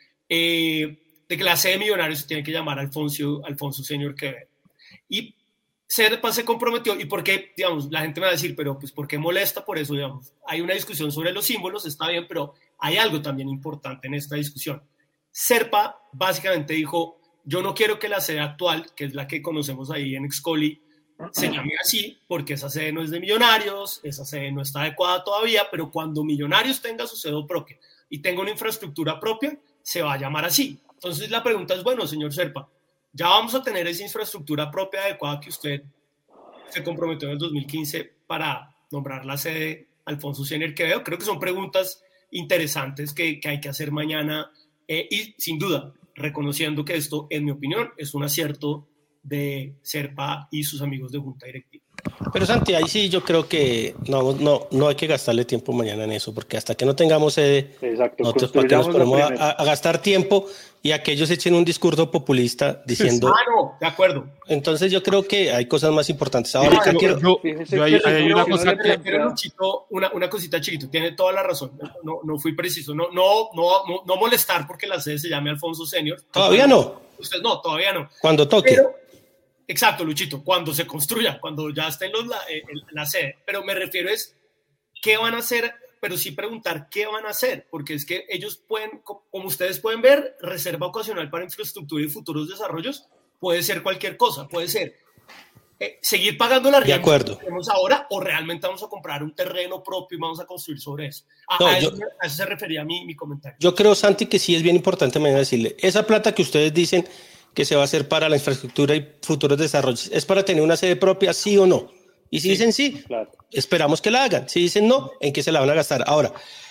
eh, de que la sede de Millonarios se tiene que llamar Alfonso, Alfonso Senior Quevedo. Y Serpa se comprometió, y por qué, digamos, la gente me va a decir, pero pues ¿por qué molesta por eso? Digamos, hay una discusión sobre los símbolos, está bien, pero hay algo también importante en esta discusión. Serpa básicamente dijo, yo no quiero que la sede actual, que es la que conocemos ahí en Excoli, se llame así, porque esa sede no es de Millonarios, esa sede no está adecuada todavía, pero cuando Millonarios tenga su sede propia y tenga una infraestructura propia, se va a llamar así. Entonces la pregunta es, bueno, señor Serpa, ya vamos a tener esa infraestructura propia adecuada que usted se comprometió en el dos mil quince para nombrar la sede Alfonso Senior Quevedo. Creo que son preguntas interesantes que, que hay que hacer mañana eh, y sin duda reconociendo que esto, en mi opinión, es un acierto de Serpa y sus amigos de Junta Directiva. Pero Santi, ahí sí yo creo que no, no, no hay que gastarle tiempo mañana en eso, porque hasta que no tengamos sede, Exacto, nosotros para que nos ponemos a, a gastar tiempo y a que ellos echen un discurso populista diciendo... Ah, no, de acuerdo. Entonces yo creo que hay cosas más importantes. Ahora no, yo, quiero... yo, yo hay, hay una cosa que... Pero Luchito, una, una cosita chiquito, tiene toda la razón, no, no fui preciso, no, no, no, no, no molestar porque la sede se llame Alfonso Senior. Todavía no. Usted no, todavía no. Cuando toque. Pero, exacto, Luchito, cuando se construya, cuando ya esté en los, la, eh, la sede. Pero me refiero es, ¿qué van a hacer? Pero sí preguntar qué van a hacer, porque es que ellos pueden, como ustedes pueden ver, reserva ocasional para infraestructura y futuros desarrollos puede ser cualquier cosa, puede ser eh, seguir pagando la De arriendo acuerdo. que tenemos ahora o realmente vamos a comprar un terreno propio y vamos a construir sobre eso. A, No, a yo- eso, a eso se refería mi, mi comentario. Yo creo, Santi, que sí es bien importante mañana decirle, esa plata que ustedes dicen que se va a hacer para la infraestructura y futuros desarrollos, ¿es para tener una sede propia, sí o no? Y si Sí, dicen sí, claro. esperamos que la hagan. Si dicen no, ¿en qué se la van a gastar? Ahora,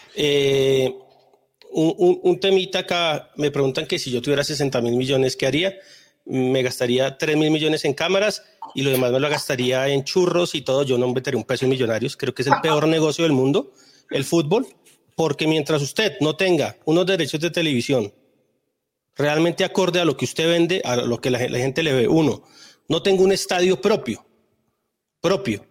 eh, un, un, un temita acá, me preguntan que si yo tuviera sesenta mil millones, ¿qué haría? Me gastaría tres mil millones en cámaras y lo demás me lo gastaría en churros y todo. Yo no metería un peso en Millonarios. Creo que es el peor negocio del mundo, el fútbol, porque mientras usted no tenga unos derechos de televisión realmente acorde a lo que usted vende, a lo que la, la gente le ve, uno, no tenga un estadio propio, propio,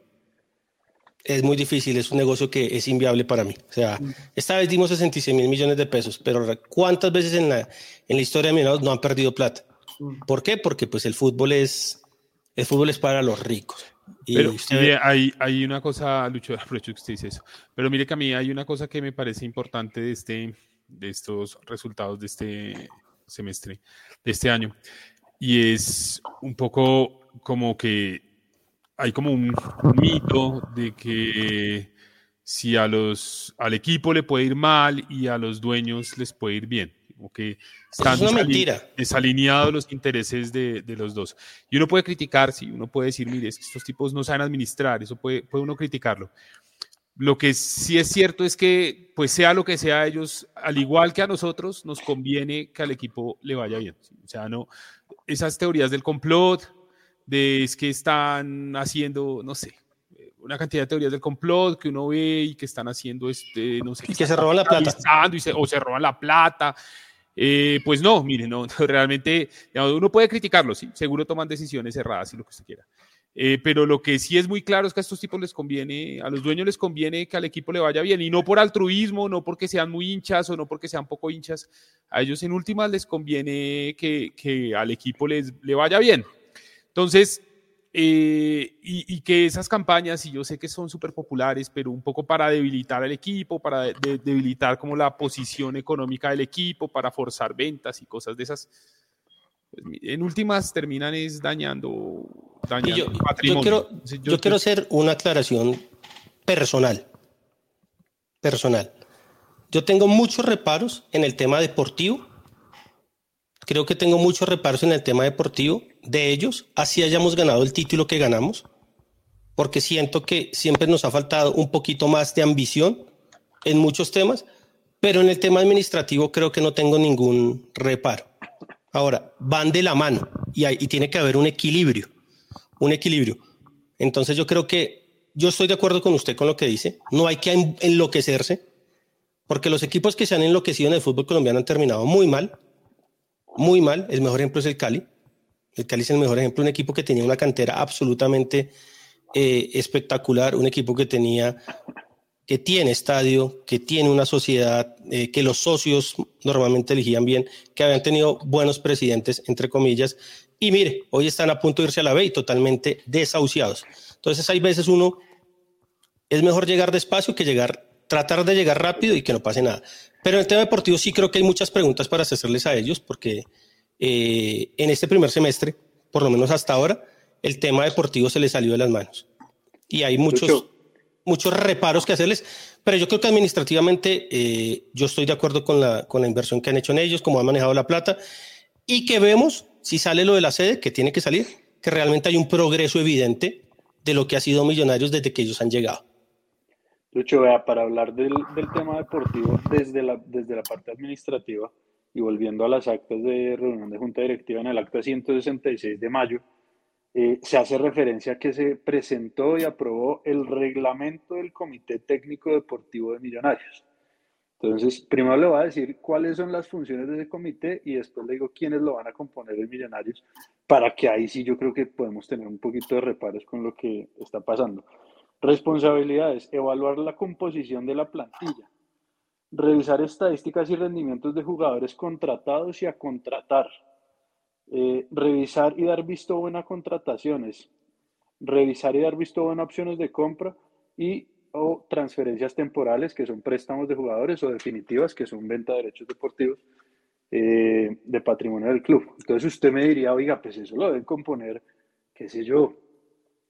es muy difícil, es un negocio que es inviable para mí. O sea, esta vez dimos sesenta y seis mil millones de pesos, pero ¿cuántas veces en la, en la historia de Millonarios no han perdido plata? ¿Por qué? Porque pues el fútbol es, el fútbol es para los ricos. Y Pero usted mire, ve- hay, hay una cosa, Lucho, aprovecho que usted dice eso, pero mire que a mí hay una cosa que me parece importante de, este, de estos resultados de este semestre, de este año, y es un poco como que hay como un mito de que si a los, al equipo le puede ir mal y a los dueños les puede ir bien, como que están es una desali- mentira. desalineados los intereses de, de los dos. Y uno puede criticar, sí, uno puede decir, mire, es que estos tipos no saben administrar, eso puede, puede uno criticarlo. Lo que sí es cierto es que, pues sea lo que sea, a ellos, al igual que a nosotros, nos conviene que al equipo le vaya bien. ¿Sí? O sea, no, esas teorías del complot, de es que están haciendo, no sé, una cantidad de teorías del complot que uno ve y que están haciendo, este, no sé, Y que se roban la plata. capitalizando y se- o se roban la plata. Eh, pues no, miren, no, no, realmente digamos, uno puede criticarlo, sí, seguro toman decisiones erradas y lo que usted quiera. Eh, pero lo que sí es muy claro es que a estos tipos les conviene, a los dueños les conviene que al equipo le vaya bien, y no por altruismo, no porque sean muy hinchas o no porque sean poco hinchas, a ellos en últimas les conviene que, que al equipo les, le vaya bien. Entonces, eh, y, y que esas campañas, y yo sé que son súper populares, pero un poco para debilitar al equipo, para de, de, debilitar como la posición económica del equipo, para forzar ventas y cosas de esas, pues, en últimas terminan es dañando, dañando Y yo, el yo patrimonio. quiero, Entonces, yo quiero hacer una aclaración personal. Personal. Yo tengo muchos reparos en el tema deportivo. Creo que tengo muchos reparos en el tema deportivo de ellos, así hayamos ganado el título que ganamos, porque siento que siempre nos ha faltado un poquito más de ambición en muchos temas, pero en el tema administrativo creo que no tengo ningún reparo. Ahora, van de la mano y, hay, y tiene que haber un equilibrio, un equilibrio. Entonces yo creo que yo estoy de acuerdo con usted con lo que dice, no hay que enloquecerse, porque los equipos que se han enloquecido en el fútbol colombiano han terminado muy mal, muy mal. El mejor ejemplo es el Cali. El Cali es el mejor ejemplo, un equipo que tenía una cantera absolutamente eh, espectacular, un equipo que tenía, que tiene estadio, que tiene una sociedad, eh, que los socios normalmente elegían bien, que habían tenido buenos presidentes, entre comillas, y mire, hoy están a punto de irse a la B y totalmente desahuciados. Entonces hay veces uno, es mejor llegar despacio que llegar, tratar de llegar rápido y que no pase nada. Pero en el tema deportivo sí creo que hay muchas preguntas para hacerles a ellos, porque eh, en este primer semestre, por lo menos hasta ahora, el tema deportivo se les salió de las manos. Y hay muchos, Lucho. muchos reparos que hacerles, pero yo creo que administrativamente eh, yo estoy de acuerdo con la, con la inversión que han hecho en ellos, cómo han manejado la plata, y que vemos, si sale lo de la sede, que tiene que salir, que realmente hay un progreso evidente de lo que ha sido Millonarios desde que ellos han llegado. Lucho, vea, para hablar del, del tema deportivo desde la, desde la parte administrativa y volviendo a las actas de reunión de junta directiva en el acta ciento sesenta y seis de mayo, eh, se hace referencia a que se presentó y aprobó el reglamento del Comité Técnico Deportivo de Millonarios. Entonces, primero le voy a decir cuáles son las funciones de ese comité y después le digo quiénes lo van a componer en Millonarios, para que ahí sí yo creo que podemos tener un poquito de reparos con lo que está pasando. Responsabilidades: evaluar la composición de la plantilla, revisar estadísticas y rendimientos de jugadores contratados y a contratar, eh, revisar y dar visto bueno a contrataciones, revisar y dar visto bueno a opciones de compra y o transferencias temporales, que son préstamos de jugadores, o definitivas, que son venta de derechos deportivos eh, de patrimonio del club. Entonces usted me diría, oiga, pues eso lo deben componer, qué sé yo,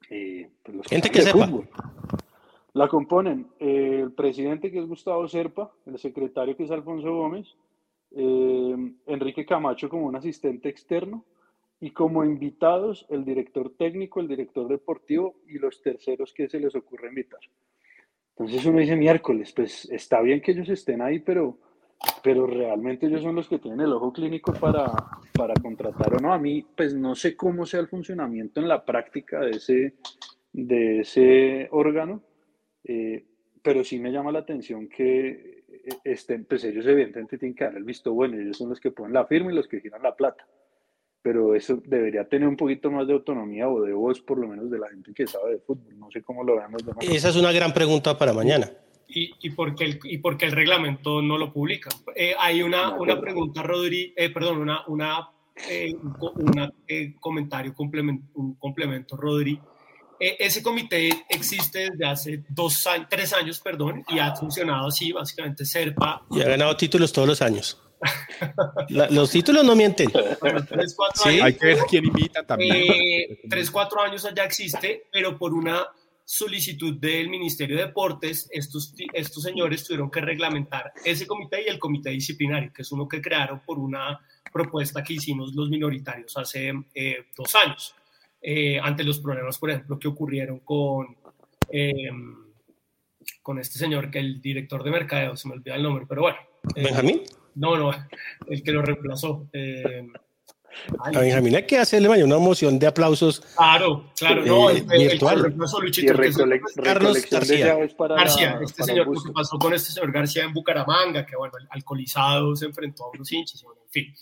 eh, pues los Gente que saben de sepa. fútbol. La componen eh, el presidente, que es Gustavo Serpa, el secretario, que es Alfonso Gómez, eh, Enrique Camacho como un asistente externo, y como invitados el director técnico, el director deportivo y los terceros que se les ocurre invitar. Entonces uno dice, miércoles, pues está bien que ellos estén ahí, pero, pero realmente ellos son los que tienen el ojo clínico para, para contratar o no. A mí, pues no sé cómo sea el funcionamiento en la práctica de ese, de ese órgano, eh, pero sí me llama la atención que estén, pues ellos evidentemente tienen que dar el visto bueno, ellos son los que ponen la firma y los que giran la plata. Pero eso debería tener un poquito más de autonomía o de voz, por lo menos de la gente que sabe de fútbol. No sé cómo lo vean los demás. Esa es una gran pregunta para mañana. ¿Y, y, por, qué el, y por qué el reglamento no lo publica? Eh, hay una, una pregunta, Rodri, eh, perdón, una, una, eh, una eh, comentario, complemento, un complemento, Rodri. Eh, ese comité existe desde hace dos años, tres años, perdón, y ha funcionado así, básicamente Serpa. Y ha ganado títulos todos los años. La, los títulos no mienten. Bueno, tres, sí, años, hay que ver quién invita también. Eh, tres, cuatro años ya existe, pero por una solicitud del Ministerio de Deportes, estos, estos señores tuvieron que reglamentar ese comité y el comité disciplinario, que es uno que crearon por una propuesta que hicimos los minoritarios hace eh, dos años, eh, ante los problemas, por ejemplo, que ocurrieron con, eh, con este señor, que el director de mercadeo, se me olvida el nombre, pero bueno. Eh, ¿Benjamín? No, no, el que lo reemplazó. Eh, ay, a Benjamín hay que hacerle mañana una moción de aplausos. Claro, claro, no, eh, el, el, virtual. El que reemplazó Luchito, recole Carlos García. Para García, la, este para señor, lo que pasó con este señor García en Bucaramanga, que bueno, el alcoholizado se enfrentó a unos hinchas, y bueno, en fin.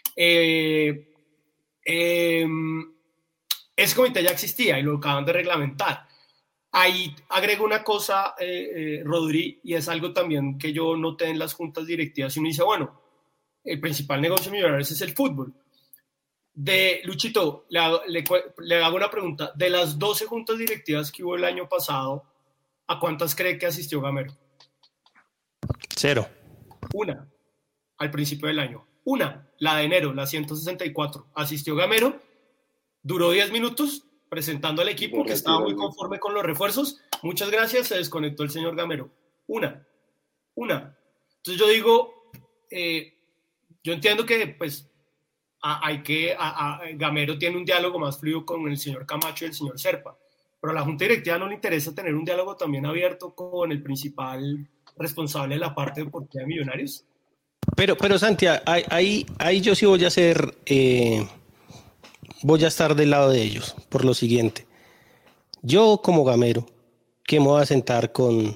Eh, eh, ese comité ya existía y lo acaban de reglamentar. Ahí agrego una cosa, eh, eh, Rodri, y es algo también que yo noté en las juntas directivas, y uno dice, bueno, el principal negocio de Millonarios es el fútbol. De Luchito, le hago, le, le hago una pregunta. De las doce juntas directivas que hubo el año pasado, ¿a cuántas cree que asistió Gamero? Cero. Una, al principio del año. Una, la de enero, la ciento sesenta y cuatro. Asistió Gamero, duró diez minutos presentando al equipo, que estaba muy conforme con los refuerzos. Muchas gracias, se desconectó el señor Gamero. Una, una. Entonces yo digo, eh, yo entiendo que pues a, hay que, a, a, Gamero tiene un diálogo más fluido con el señor Camacho y el señor Serpa, pero a la Junta Directiva no le interesa tener un diálogo también abierto con el principal responsable de la parte deportiva de Millonarios. Pero, pero Santiago, ahí, ahí, ahí yo sí voy a ser... Eh... voy a estar del lado de ellos, por lo siguiente. Yo como Gamero, que me voy a sentar con,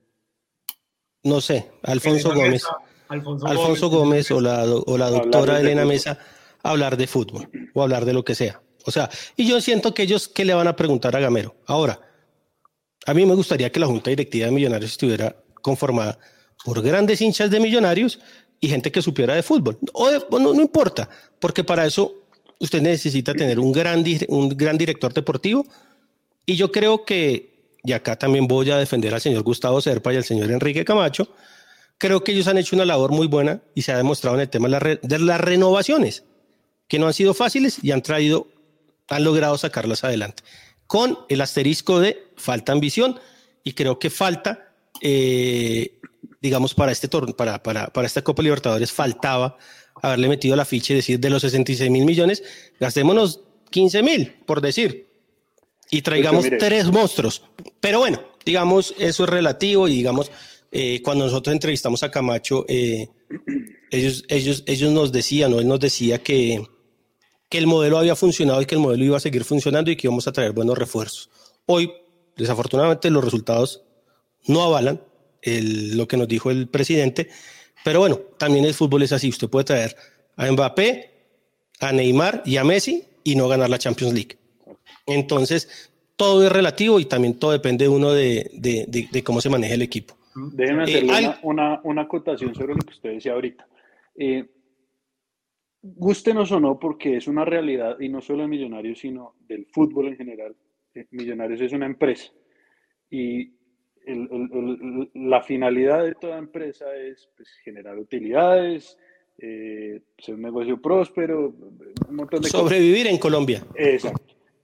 no sé, Alfonso Gómez, Mesa, Alfonso, Alfonso Gómez, Gómez o la, o la doctora Elena Mesa, a hablar de fútbol o hablar de lo que sea. O sea, y yo siento que ellos, ¿qué le van a preguntar a Gamero? Ahora, a mí me gustaría que la Junta Directiva de Millonarios estuviera conformada por grandes hinchas de Millonarios y gente que supiera de fútbol. O de, no, no importa, porque para eso usted necesita tener un gran, un gran director deportivo, y yo creo que, y acá también voy a defender al señor Gustavo Serpa y al señor Enrique Camacho, creo que ellos han hecho una labor muy buena y se ha demostrado en el tema de, la re, de las renovaciones, que no han sido fáciles y han traído, han logrado sacarlas adelante, con el asterisco de falta ambición, y creo que falta, eh, digamos, para, este torneo, para, para, para esta Copa Libertadores faltaba haberle metido la ficha y decir, de los sesenta y seis mil millones, gastémonos quince mil, por decir, y traigamos pues tres monstruos. Pero bueno, digamos, eso es relativo, y digamos, eh, cuando nosotros entrevistamos a Camacho, eh, ellos, ellos, ellos nos decían, o él nos decía que, que el modelo había funcionado y que el modelo iba a seguir funcionando y que íbamos a traer buenos refuerzos. Hoy, desafortunadamente, los resultados no avalan el, lo que nos dijo el presidente. Pero bueno, también el fútbol es así. Usted puede traer a Mbappé, a Neymar y a Messi y no ganar la Champions League. Entonces, todo es relativo y también todo depende de uno de, de, de, de cómo se maneja el equipo. Déjeme hacerle eh, una, una, una acotación sobre lo que usted decía ahorita. Eh, Gústenos o no, porque es una realidad, y no solo de Millonarios, sino del fútbol en general. Eh, Millonarios es una empresa. Y El, el, el, la finalidad de toda empresa es pues, generar utilidades, eh, ser un negocio próspero, un montón de sobrevivir cosas. En Colombia. Exacto.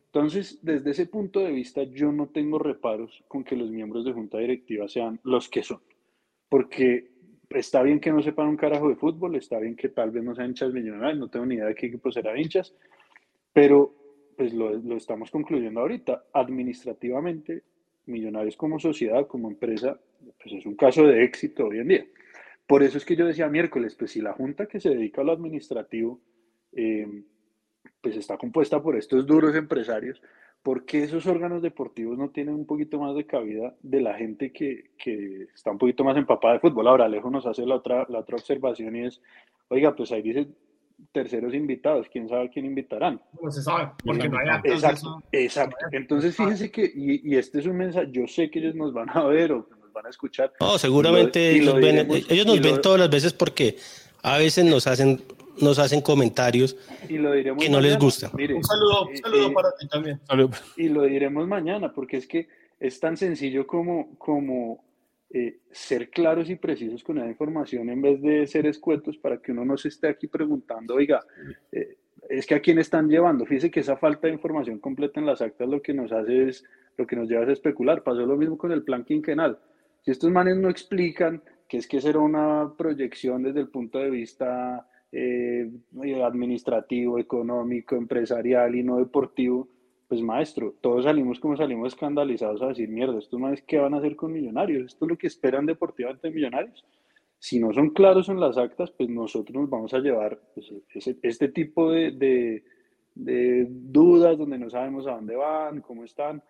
Entonces, desde ese punto de vista, yo no tengo reparos con que los miembros de junta directiva sean los que son, porque está bien que no sepan un carajo de fútbol, está bien que tal vez no sean hinchas millonarios, no tengo ni idea de qué equipo serán hinchas, pero pues lo, lo estamos concluyendo ahorita. Administrativamente, Millonarios como sociedad, como empresa, pues es un caso de éxito hoy en día. Por eso es que yo decía miércoles, pues si la junta que se dedica a lo administrativo, eh, pues está compuesta por estos duros empresarios, ¿por qué esos órganos deportivos no tienen un poquito más de cabida de la gente que, que está un poquito más empapada de fútbol? Ahora, Alejo nos hace la otra, la otra observación y es, oiga, pues ahí dice terceros invitados, quién sabe a quién invitarán. No se sabe, porque no hay actos. Exacto, exacto. Entonces fíjense que, y, y este es un mensaje, yo sé que ellos nos van a ver o nos van a escuchar. No, seguramente y lo, y lo ellos, diremos, ven, ellos nos ven lo, todas las veces porque a veces nos hacen, nos hacen comentarios y lo diremos que no mañana. les gusta. Mire, un saludo, un saludo eh, para ti también. Y lo diremos mañana, porque es que es tan sencillo como, como eh, ser claros y precisos con la información en vez de ser escuetos para que uno no se esté aquí preguntando, oiga, eh, es que a quién están llevando. Fíjese que esa falta de información completa en las actas lo que nos hace es, lo que nos lleva es especular. Pasó lo mismo con el plan quinquenal. Si estos manes no explican que es que será una proyección desde el punto de vista eh, administrativo, económico, empresarial y no deportivo, pues maestro, todos salimos como salimos escandalizados a decir, mierda, estos manes, ¿qué van a hacer con Millonarios? ¿Esto es lo que esperan deportivamente de Millonarios? Si no son claros en las actas, pues nosotros nos vamos a llevar pues, ese, este tipo de, de, de dudas donde no sabemos a dónde van, cómo están,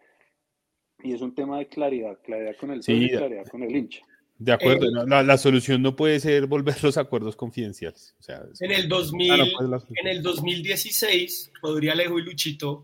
y es un tema de claridad, claridad con el socio, sí, claridad con el hincha. De acuerdo, eh, la, la solución no puede ser volver los acuerdos confidenciales. O sea, en, el dos mil, ah, no, pues en el dos mil dieciséis, Rodri, Alejo y Luchito,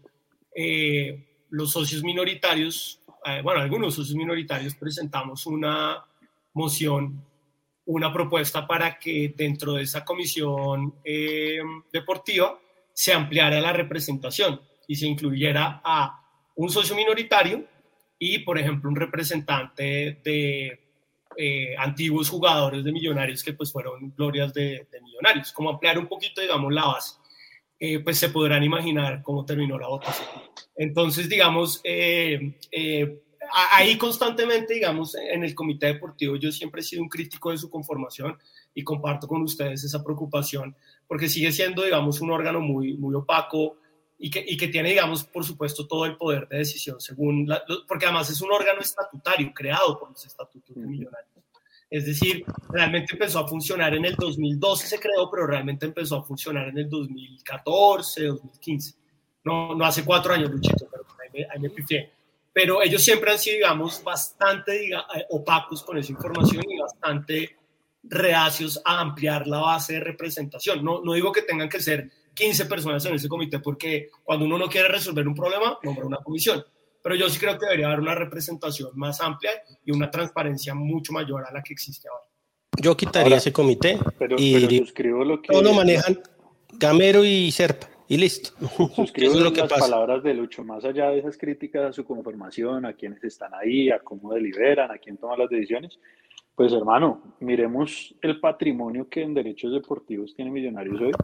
eh, los socios minoritarios, eh, bueno, algunos socios minoritarios presentamos una moción, una propuesta para que dentro de esa comisión eh, deportiva se ampliara la representación y se incluyera a un socio minoritario y, por ejemplo, un representante de eh, antiguos jugadores de Millonarios que pues fueron glorias de, de Millonarios, como ampliar un poquito, digamos, la base. Eh, pues se podrán imaginar cómo terminó la votación. Entonces, digamos, eh, eh, ahí constantemente, digamos, en el comité deportivo yo siempre he sido un crítico de su conformación y comparto con ustedes esa preocupación, porque sigue siendo, digamos, un órgano muy, muy opaco y que, y que tiene, digamos, por supuesto, todo el poder de decisión, según la, porque además es un órgano estatutario creado por los estatutos de Millonarios. Es decir, realmente empezó a funcionar en el dos mil doce, se creó, pero realmente empezó a funcionar en el dos mil catorce, dos mil quince. No, no hace cuatro años, Luchito, pero ahí me, ahí me pifié. Pero ellos siempre han sido, digamos, bastante diga, opacos con esa información y bastante reacios a ampliar la base de representación. No, no digo que tengan que ser quince personas en ese comité, porque cuando uno no quiere resolver un problema, nombra una comisión. Pero yo sí creo que debería haber una representación más amplia y una transparencia mucho mayor a la que existe ahora. Yo quitaría ahora, ese comité pero, y pero suscribo lo que... todo lo manejan Gamero y Serpa y listo. Suscribo Eso es lo que las pasa. Palabras de Lucho, más allá de esas críticas a su conformación, a quienes están ahí, a cómo deliberan, a quién toma las decisiones, pues hermano, miremos el patrimonio que en derechos deportivos tiene Millonarios hoy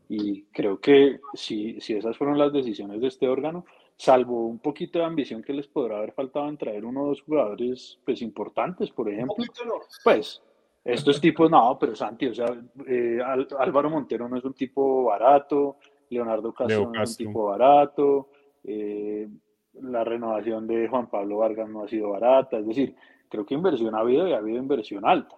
y creo que si, si esas fueron las decisiones de este órgano, salvo un poquito de ambición que les podrá haber faltado en traer uno o dos jugadores pues importantes, por ejemplo, pues estos tipos, no, pero Santi, o sea, eh, Álvaro Montero no es un tipo barato, Leonardo Castro no es un tipo barato, eh, la renovación de Juan Pablo Vargas no ha sido barata, es decir, creo que inversión ha habido y ha habido inversión alta.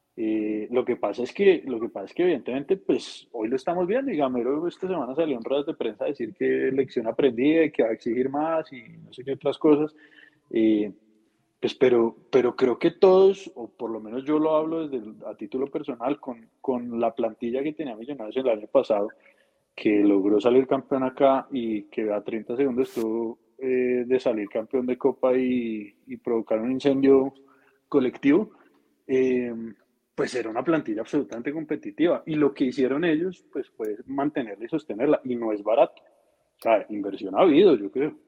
Eh, lo que pasa es que, lo que pasa es que evidentemente, pues hoy lo estamos viendo y Gamero esta semana salió en ruedas de prensa a decir que lección aprendida y que va a exigir más y no sé qué otras cosas. Eh, pues pero, pero creo que todos, o por lo menos yo lo hablo desde a título personal, con, con la plantilla que tenía Millonarios el año pasado, que logró salir campeón acá y que a treinta segundos estuvo eh, de salir campeón de Copa y, y provocar un incendio colectivo, eh, pues era una plantilla absolutamente competitiva. Y lo que hicieron ellos, pues fue mantenerla y sostenerla. Y no es barato. O sea, inversión ha habido, yo creo.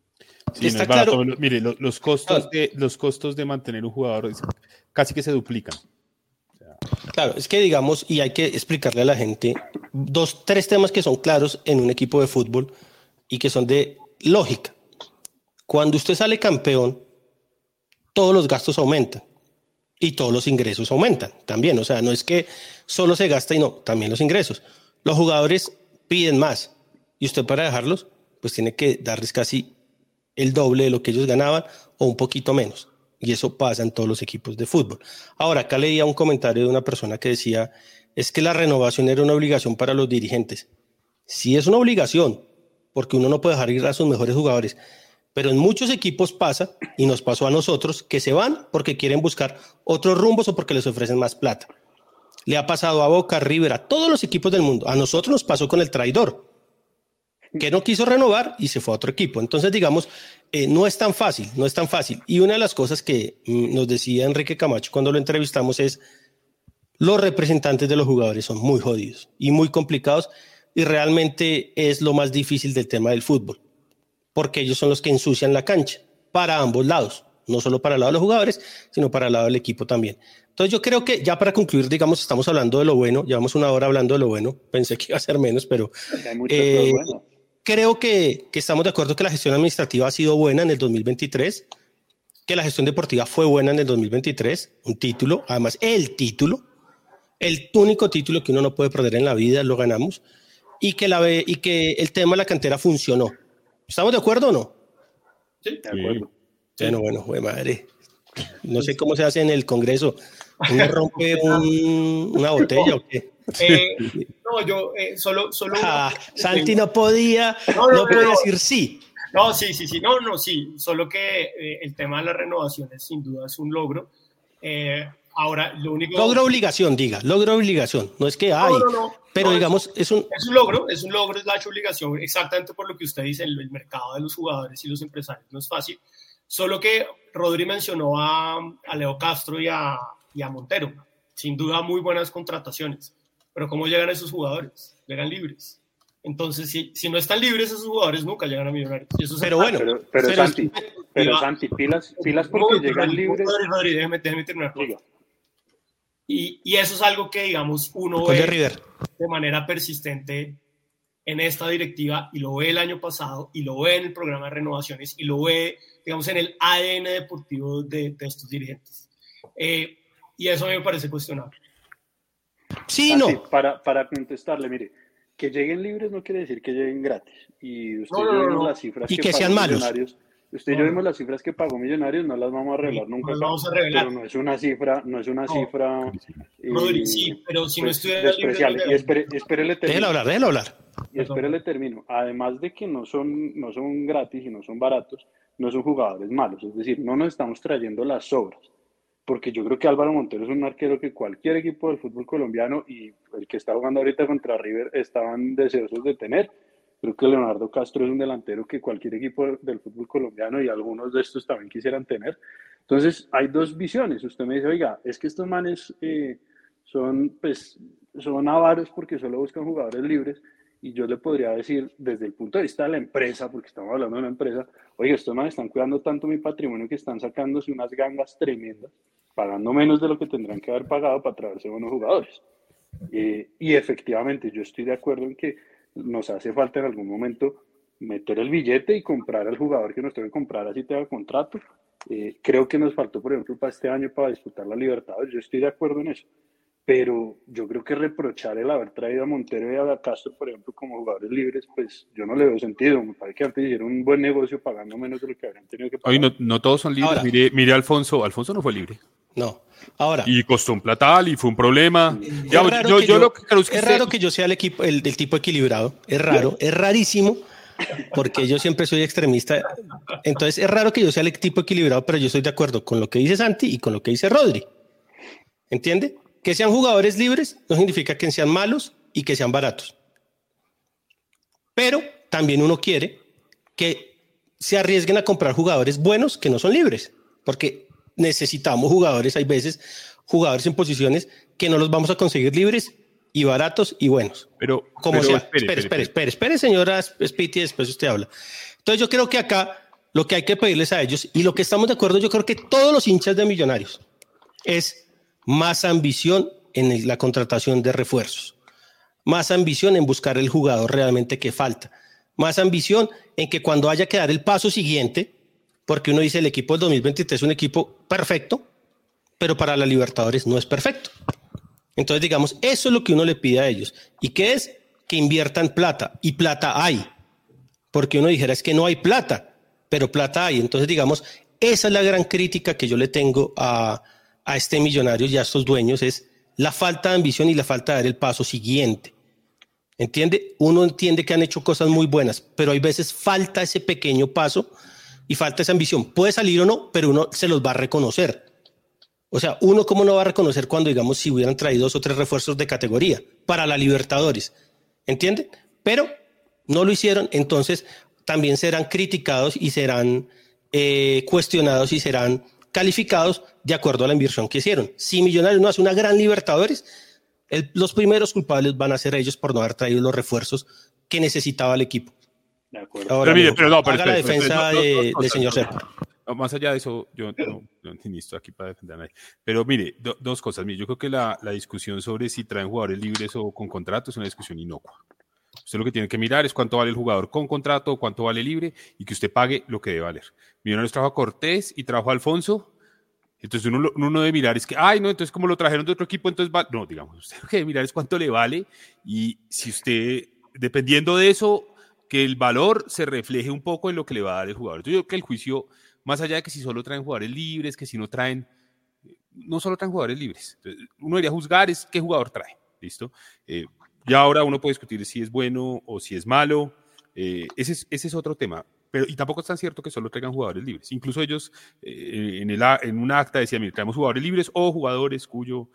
Sí, no es barato. Claro. Mire, los, los, costos de, los costos de mantener un jugador casi que se duplican. O sea, claro, es que digamos, y hay que explicarle a la gente, dos, tres temas que son claros en un equipo de fútbol y que son de lógica. Cuando usted sale campeón, todos los gastos aumentan y todos los ingresos aumentan también. O sea, no es que solo se gasta y no, también los ingresos. Los jugadores piden más y usted para dejarlos, pues tiene que darles casi el doble de lo que ellos ganaban o un poquito menos. Y eso pasa en todos los equipos de fútbol. Ahora, acá leía un comentario de una persona que decía, es que la renovación era una obligación para los dirigentes. Sí es una obligación, porque uno no puede dejar ir a sus mejores jugadores. Pero en muchos equipos pasa, y nos pasó a nosotros, que se van porque quieren buscar otros rumbos o porque les ofrecen más plata. Le ha pasado a Boca, a River, a todos los equipos del mundo. A nosotros nos pasó con el traidor, que no quiso renovar y se fue a otro equipo. Entonces, digamos, eh, no es tan fácil, no es tan fácil. Y una de las cosas que mm, nos decía Enrique Camacho cuando lo entrevistamos es, los representantes de los jugadores son muy jodidos y muy complicados, y realmente es lo más difícil del tema del fútbol, porque ellos son los que ensucian la cancha para ambos lados, no solo para el lado de los jugadores, sino para el lado del equipo también. Entonces yo creo que ya para concluir, digamos, estamos hablando de lo bueno, llevamos una hora hablando de lo bueno, pensé que iba a ser menos, pero eh, bueno. creo que, que estamos de acuerdo que la gestión administrativa ha sido buena en el dos mil veintitrés, que la gestión deportiva fue buena en el dos mil veintitrés, un título, además el título, el único título que uno no puede perder en la vida, lo ganamos, y que, la, y que el tema de la cantera funcionó. ¿Estamos de acuerdo o no? Sí, de acuerdo. Bueno, bueno, güey, madre. No sé cómo se hace en el Congreso. ¿Uno rompe un, una botella o qué? Eh, no, yo eh, solo... solo ah, Santi no podía, no, no, no podía no, decir sí. No, sí, sí, sí. No, no, sí. Solo que eh, el tema de las renovaciones sin duda es un logro. Eh, ahora, lo único... Logro obligación, diga. Logro obligación. No es que hay... No, no, no. Pero no, digamos, es un... Es un logro, es un logro, es la obligación, exactamente por lo que usted dice, el, el mercado de los jugadores y los empresarios no es fácil. Solo que Rodri mencionó a, a Leo Castro y a, y a Montero. Sin duda, muy buenas contrataciones. Pero ¿cómo llegan esos jugadores? Llegan libres. Entonces, si, si no están libres, esos jugadores nunca llegan a Millonarios. Y eso pero bueno, pero, pero, pero Santi, pero Santi, pilas, pilas porque no, llegan Rodri, libres. Rodri, Rodri, déjeme, déjeme terminar. Y, y eso es algo que, digamos, uno Con ve de, de manera persistente en esta directiva, y lo ve el año pasado, y lo ve en el programa de renovaciones, y lo ve, digamos, en el A D N deportivo de, de estos dirigentes. Eh, y eso a mí me parece cuestionable. Sí, Así, no. Para, para contestarle, mire, que lleguen libres no quiere decir que lleguen gratis. Y usted no, y yo no, vemos no. las cifras y que, que sean malos. Usted y yo vemos las cifras que pagó Millonarios, no las vamos a revelar nunca. No vamos a revelar. Pero no es una cifra, no es una no. cifra. Rodri, eh, sí, pero si pues, no estuviera despreciable. Libre, y espere, espérele termino. Déjelo hablar, déjelo hablar. Y espérele termino. Además de que no son, no son gratis y no son baratos, no son jugadores malos. Es decir, no nos estamos trayendo las sobras. Porque yo creo que Álvaro Montero es un arquero que cualquier equipo del fútbol colombiano, y el que está jugando ahorita contra River, estaban deseosos de tener. Creo que Leonardo Castro es un delantero que cualquier equipo del fútbol colombiano y algunos de estos también quisieran tener. Entonces, hay dos visiones. Usted me dice, oiga, es que estos manes eh, son, pues, son avaros porque solo buscan jugadores libres. Y yo le podría decir, desde el punto de vista de la empresa, porque estamos hablando de una empresa, oiga, estos manes están cuidando tanto mi patrimonio que están sacándose unas gangas tremendas, pagando menos de lo que tendrán que haber pagado para traerse buenos jugadores. Eh, y efectivamente, yo estoy de acuerdo en que nos hace falta en algún momento meter el billete y comprar al jugador que nos tenga que comprar así tenga contrato. Eh, creo que nos faltó, por ejemplo, para este año para disputar la Libertadores. Yo estoy de acuerdo en eso. Pero yo creo que reprochar el haber traído a Montero y a Castro, por ejemplo, como jugadores libres, pues yo no le veo sentido. Me parece que antes hicieron un buen negocio pagando menos de lo que habrían tenido que pagar. Oye, no, no todos son libres. Ahora, mire, mire a Alfonso. Alfonso no fue libre. No. Ahora. Y costó un platal y fue un problema. Es ya, raro, yo, que, yo yo, lo que, creo es que, es raro que yo sea el, equipo, el del tipo equilibrado. Es raro, es rarísimo, porque yo siempre soy extremista. Entonces es raro que yo sea el tipo equilibrado, pero yo estoy de acuerdo con lo que dice Santi y con lo que dice Rodri. ¿Entiende? Que sean jugadores libres no significa que sean malos y que sean baratos. Pero también uno quiere que se arriesguen a comprar jugadores buenos que no son libres, porque necesitamos jugadores, hay veces, jugadores en posiciones que no los vamos a conseguir libres y baratos y buenos. Pero, como pero, sea. Espere, espere, espere, espere, espere, espere, señora Spiti, después usted habla. Entonces yo creo que acá lo que hay que pedirles a ellos, y lo que estamos de acuerdo, yo creo que todos los hinchas de Millonarios, es más ambición en la contratación de refuerzos, más ambición en buscar el jugador realmente que falta, más ambición en que cuando haya que dar el paso siguiente, porque uno dice el equipo del dos mil veintitrés es un equipo perfecto, pero para la Libertadores no es perfecto. Entonces, digamos, eso es lo que uno le pide a ellos. ¿Y qué es? Que inviertan plata. Y plata hay. Porque uno dijera, es que no hay plata, pero plata hay. Entonces, digamos, esa es la gran crítica que yo le tengo a, a este Millonario y a estos dueños, es la falta de ambición y la falta de dar el paso siguiente. ¿Entiende? Uno entiende que han hecho cosas muy buenas, pero hay veces falta ese pequeño paso y falta esa ambición. Puede salir o no, pero uno se los va a reconocer. O sea, uno cómo no va a reconocer cuando, digamos, si hubieran traído dos o tres refuerzos de categoría para la Libertadores. ¿Entienden? Pero no lo hicieron, entonces también serán criticados y serán eh, cuestionados y serán calificados de acuerdo a la inversión que hicieron. Si Millonarios no hace una gran Libertadores, el, los primeros culpables van a ser ellos por no haber traído los refuerzos que necesitaba el equipo. De acuerdo. Ahora, pero mire, pero no, pero haga la espere, espere, defensa espere, no, no, de, no, de no, señor no, Serpa. no, más allá de eso, yo no, no, ni estoy aquí para defender a nadie. Pero mire, do, dos cosas. Mire, yo creo que la, la discusión sobre si traen jugadores libres o con contrato es una discusión inocua. Usted lo que tiene que mirar es cuánto vale el jugador con contrato o cuánto vale libre y que usted pague lo que debe valer. Millonarios trajo a Cortés y trajo a Alfonso. Entonces uno, uno debe mirar, es que, ay, no, entonces como lo trajeron de otro equipo, entonces va... No, digamos, usted lo que debe mirar es cuánto le vale y si usted, dependiendo de eso, que el valor se refleje un poco en lo que le va a dar el jugador. Entonces yo creo que el juicio, más allá de que si solo traen jugadores libres, que si no traen, no solo traen jugadores libres. Entonces, uno debería juzgar es qué jugador trae, ¿listo? Eh, ya ahora uno puede discutir si es bueno o si es malo, eh, ese, es, ese es otro tema. Pero, y tampoco es tan cierto que solo traigan jugadores libres. Incluso ellos eh, en, el, en un acta decían, mire, traemos jugadores libres o jugadores cuyo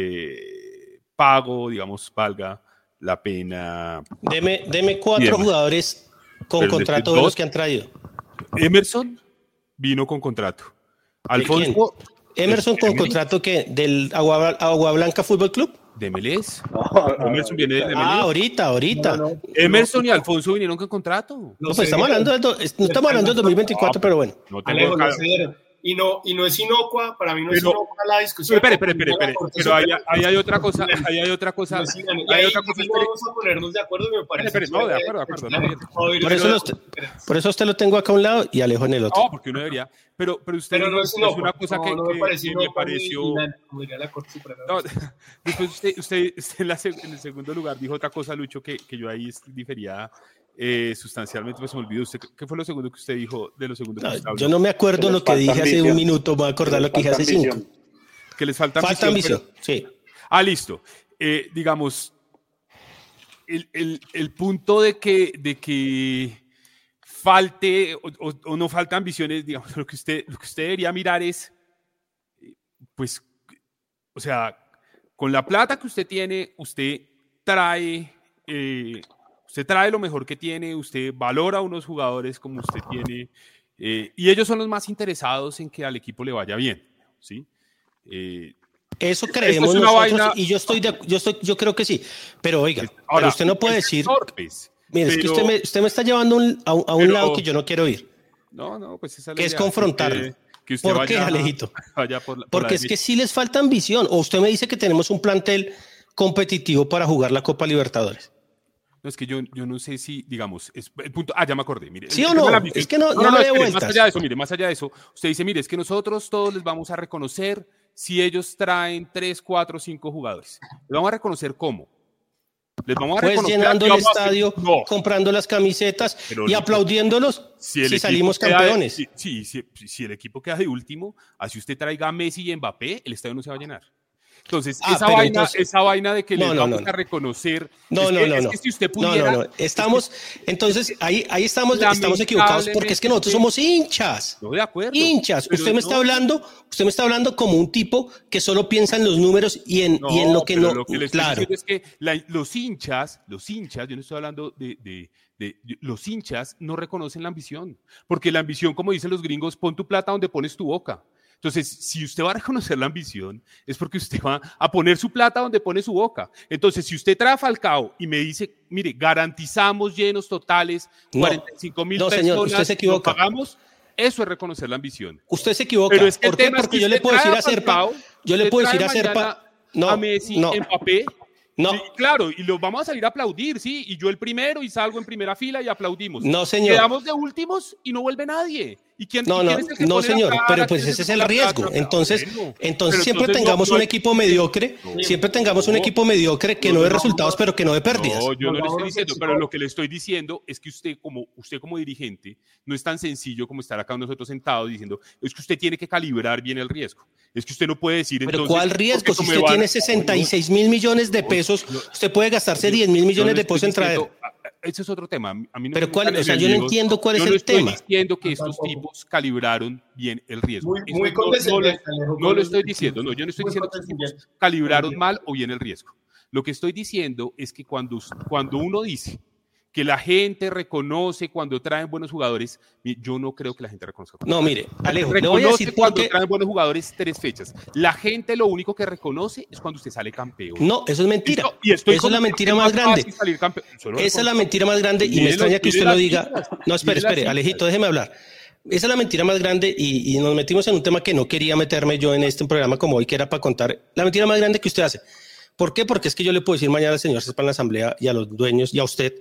eh, pago, digamos, valga la pena. Deme, deme cuatro jugadores con Pero contrato de los que han traído. Emerson vino con contrato. Alfonso. Emerson con contrato que del Agua, Agua Blanca Fútbol Club. De M L S. No, Emerson viene de M L S. Ah, ahorita, ahorita. No, no, Emerson no, y Alfonso vinieron con contrato. no No, pues se estamos dieron. hablando de, do, no estamos hablando de dos mil veinticuatro, No, pero bueno. No tengo Alejo, no cara- se dieron. Y no, y no es inocua, para mí no es Pero- inocua la discusión. Espere, espere, espere, espere. Pero ahí, ahí hay otra cosa, ahí hay otra cosa. No sigan, y Hay ahí otra cosa. no vamos a ponernos de acuerdo, me parece. Espere, espere, no, de acuerdo, de acuerdo, no, bien. Por eso, los, por eso usted lo tengo acá a un lado y Alejo en el otro. No, porque uno debería. Pero, pero usted Pero dijo no es que es inocua. una cosa no, que, no que- me parece que me inocua ni- pareció. ni nada, como diría la Corte Suprema. No, después usted, usted, usted en, la seg- en el segundo lugar dijo otra cosa, Lucho, que, que yo ahí difería eh, sustancialmente, pues se me olvidó. Usted, ¿qué fue lo segundo que usted dijo de lo segundo que No, usted habló? yo no me acuerdo Que lo les que falta dije hace ambición. un minuto, me voy a acordar lo que dije hace Falta cinco. ambición. Que les falta Falta ambición. ambición, sí. pero- Ah, listo. Eh, digamos, el, el, el punto de que, de que falte o, o, o no falta ambiciones, digamos, lo que usted, lo que usted debería mirar es, eh, pues, o sea, con la plata que usted tiene, usted trae, eh, usted trae lo mejor que tiene, usted valora a unos jugadores como usted tiene, eh, y ellos son los más interesados en que al equipo le vaya bien, ¿sí? Eh, Eso Esto creemos es una nosotros vaina- y yo estoy, de, yo estoy, yo creo que sí. Pero oiga, ahora, pero usted no puede es decir, torpes, mire, es que pero- usted me, usted me está llevando un- a, un- a un pero- lado que yo no quiero ir. No, no, pues esa es la Que es idea, confrontarlo. Que, que usted ¿Por vaya, qué, Alejito? vaya por la- por Porque la es que derecha. sí les falta ambición. O usted me dice que tenemos un plantel competitivo para jugar la Copa Libertadores. No, es que yo, yo no sé si, digamos, es el punto. Ah, ya me acordé. Mire, ¿Sí el o tema no? de la ambición- Es que no- no le dé espere, vueltas. Más allá de eso, mire, más allá de eso, usted dice, mire, es que nosotros todos les vamos a reconocer si ellos traen tres, cuatro, cinco jugadores. Les vamos a reconocer cómo. Les vamos a Pues reconocer. llenando aquí el vamos a hacer- estadio, No, comprando las camisetas Pero y no- aplaudiéndolos si, el equipo salimos queda de- campeones. sí, sí, sí, si el equipo queda de último, así usted traiga a Messi y Mbappé, el estadio no se va a llenar. Entonces, Ah, esa, pero vaina, entonces- esa vaina de que No, les no, vamos no. a reconocer. No, es no, que, no, es no. que si usted No, pudiera. no, no. Estamos, entonces, ahí, ahí estamos, estamos equivocados porque es que nosotros somos hinchas. No, de acuerdo. Hinchas. pero Usted me no- está hablando, usted me está hablando como un tipo que solo piensa en los números y en, y en lo que pero no. Lo que le estoy Claro. diciendo es que la- los hinchas, los hinchas, yo no estoy hablando de, de- de- de- los hinchas no reconocen la ambición, porque la ambición, como dicen los gringos, pon tu plata donde pones tu boca. Entonces, si usted va a reconocer la ambición, es porque usted va a poner su plata donde pone su boca. Entonces, si usted trae a Falcao y me dice, mire, garantizamos llenos totales, No, cuarenta y cinco mil no, personas, señor, usted se y lo equivoca. pagamos, eso es reconocer la ambición. Usted se equivoca. Pero es que el ¿Por qué? tema es Porque que yo le usted puedo decir trae a Serpa, Falcao, yo le usted puedo decir trae a Serpa, mañana no, a Messi, no, Mbappé, No. Y, claro, y los vamos a salir a aplaudir, sí, y yo el primero y salgo en primera fila y aplaudimos. No, señor. Quedamos de últimos y no vuelve nadie. ¿Y quién, no, ¿y quién no, es el que no, pone señor, la cara, pero pues ese es el riesgo. Plata? Entonces, bueno, entonces siempre entonces tengamos no, un equipo no, mediocre, no, siempre tengamos un equipo mediocre que no, no dé resultados, pero que no dé pérdidas. No, yo no le estoy diciendo, pero lo que le estoy diciendo es que usted como, usted como dirigente no es tan sencillo como estar acá nosotros sentados diciendo, es que usted tiene que calibrar bien el riesgo. Es que usted no puede decir pero entonces... ¿cuál riesgo? Si usted tiene sesenta y seis mil millones de pesos, usted puede gastarse diez mil millones de pesos en traer. Ese es otro tema. A mí no pero cuál, o sea, yo no entiendo cuál es el tema. Yo no estoy diciendo que estos tipos calibraron bien el riesgo. Muy, muy no, no, lo, no lo estoy diciendo. No, yo no estoy diciendo que estos tipos calibraron mal o bien el riesgo. Lo que estoy diciendo es que cuando, cuando uno dice que la gente reconoce cuando traen buenos jugadores, yo no creo que la gente reconozca. No, mire, Alejo, reconoce le voy a decir cuando porque... traen buenos jugadores tres fechas. La gente lo único que reconoce es cuando usted sale campeón. No, eso es mentira. Esto, y estoy eso es la mentira más grande. Esa es la mentira más grande y, y me extraña que usted lo diga. Cifras, no, espere, espere, Alejito, déjeme hablar. Esa es la mentira más grande y, y nos metimos en un tema que no quería meterme yo en este programa como hoy, que era para contar la mentira más grande que usted hace. ¿Por qué? Porque es que yo le puedo decir mañana al señor César en la asamblea y a los dueños y a usted,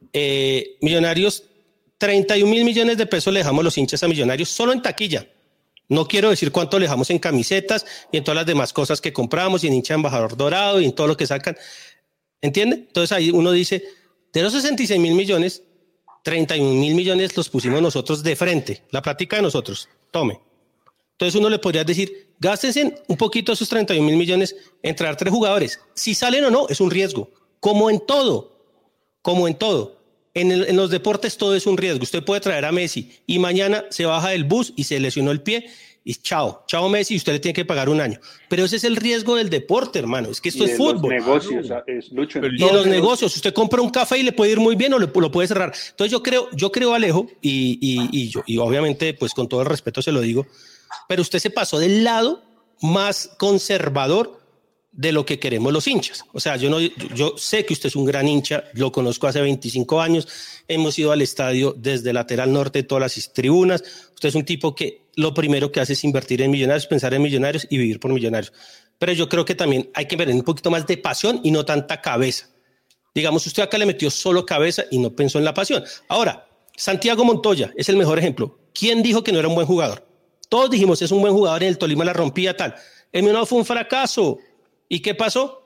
eh, Millonarios, treinta y un mil millones de pesos le dejamos los hinchas a Millonarios solo en taquilla. No quiero decir cuánto le dejamos en camisetas y en todas las demás cosas que compramos y en hincha embajador dorado y en todo lo que sacan. ¿Entiende? Entonces ahí uno dice, de los sesenta y seis mil millones, treinta y un mil millones los pusimos nosotros de frente, la plática de nosotros, tome. Entonces uno le podría decir, gástense un poquito esos treinta y un mil millones en traer tres jugadores. Si salen o no, es un riesgo. Como en todo, como en todo. En, el, en los deportes todo es un riesgo. Usted puede traer a Messi y mañana se baja del bus y se lesionó el pie y chao, chao Messi y usted le tiene que pagar un año. Pero ese es el riesgo del deporte, hermano. Es que esto y es fútbol. Los negocios, ah, es, Lucho, y en los negocios, usted compra un café y le puede ir muy bien o lo, lo puede cerrar. Entonces yo creo, yo creo Alejo, y, y, y, yo, y obviamente pues con todo el respeto se lo digo, pero usted se pasó del lado más conservador de lo que queremos los hinchas. O sea, yo, no, yo sé que usted es un gran hincha, lo conozco hace veinticinco años, hemos ido al estadio desde lateral norte, todas las tribunas. Usted es un tipo que lo primero que hace es invertir en Millonarios, pensar en Millonarios y vivir por Millonarios. Pero yo creo que también hay que ver un poquito más de pasión y no tanta cabeza. Digamos, usted acá le metió solo cabeza y no pensó en la pasión. Ahora, Santiago Montoya es el mejor ejemplo. ¿Quién dijo que no era un buen jugador? Todos dijimos, es un buen jugador, en el Tolima la rompía, tal. El mío no fue un fracaso. ¿Y qué pasó?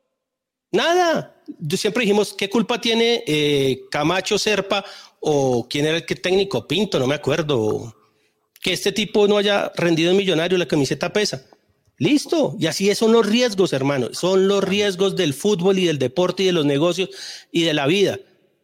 Nada. Yo siempre dijimos, ¿qué culpa tiene eh, Camacho, Serpa o quién era el que técnico? Pinto, no me acuerdo. Que este tipo no haya rendido en Millonario, la camiseta pesa. Listo. Y así son los riesgos, hermano. Son los riesgos del fútbol y del deporte y de los negocios y de la vida.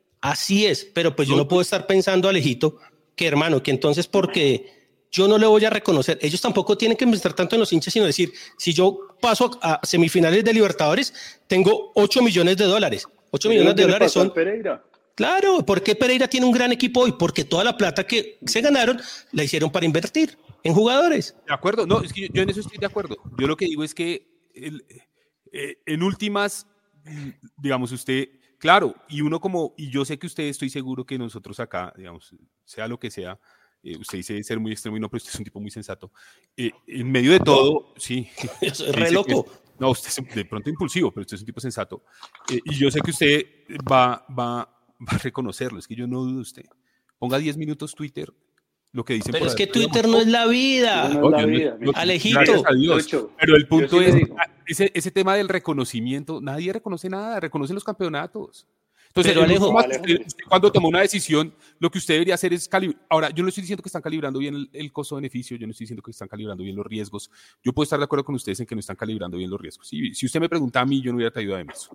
Así es. Pero pues yo no puedo estar pensando, Alejito, que hermano, que entonces porque... yo no le voy a reconocer, ellos tampoco tienen que investir tanto en los hinchas, sino decir, si yo paso a semifinales de Libertadores, tengo ocho millones de dólares. ocho millones de dólares son... Pereira. Claro, ¿por qué Pereira tiene un gran equipo hoy? Porque toda la plata que se ganaron la hicieron para invertir en jugadores. De acuerdo, no, es que yo, yo en eso estoy de acuerdo. Yo lo que digo es que el, eh, en últimas, digamos, usted, claro, y uno como, y yo sé que usted, estoy seguro que nosotros acá, digamos, sea lo que sea, Eh, usted dice ser muy extremo y no, pero usted es un tipo muy sensato. Eh, en medio de todo, sí. Yo soy re loco. Es, no, usted es de pronto impulsivo, pero usted es un tipo sensato. Eh, y yo sé que usted va, va, va a reconocerlo. Es que yo no dudo de usted. Ponga diez minutos Twitter, lo que dicen. Pero es que Twitter no es la vida. No, no es la vida. No, Alejito. Gracias a Dios. Ocho. Pero el punto es, ese, ese tema del reconocimiento, nadie reconoce nada, reconoce los campeonatos. Entonces, pero Alejo, más, usted, usted cuando toma una decisión, lo que usted debería hacer es calibrar. Ahora, yo no estoy diciendo que están calibrando bien el, el costo-beneficio, yo no estoy diciendo que están calibrando bien los riesgos. Yo puedo estar de acuerdo con ustedes en que no están calibrando bien los riesgos. Si, si usted me pregunta a mí, yo no hubiera traído a Emerson.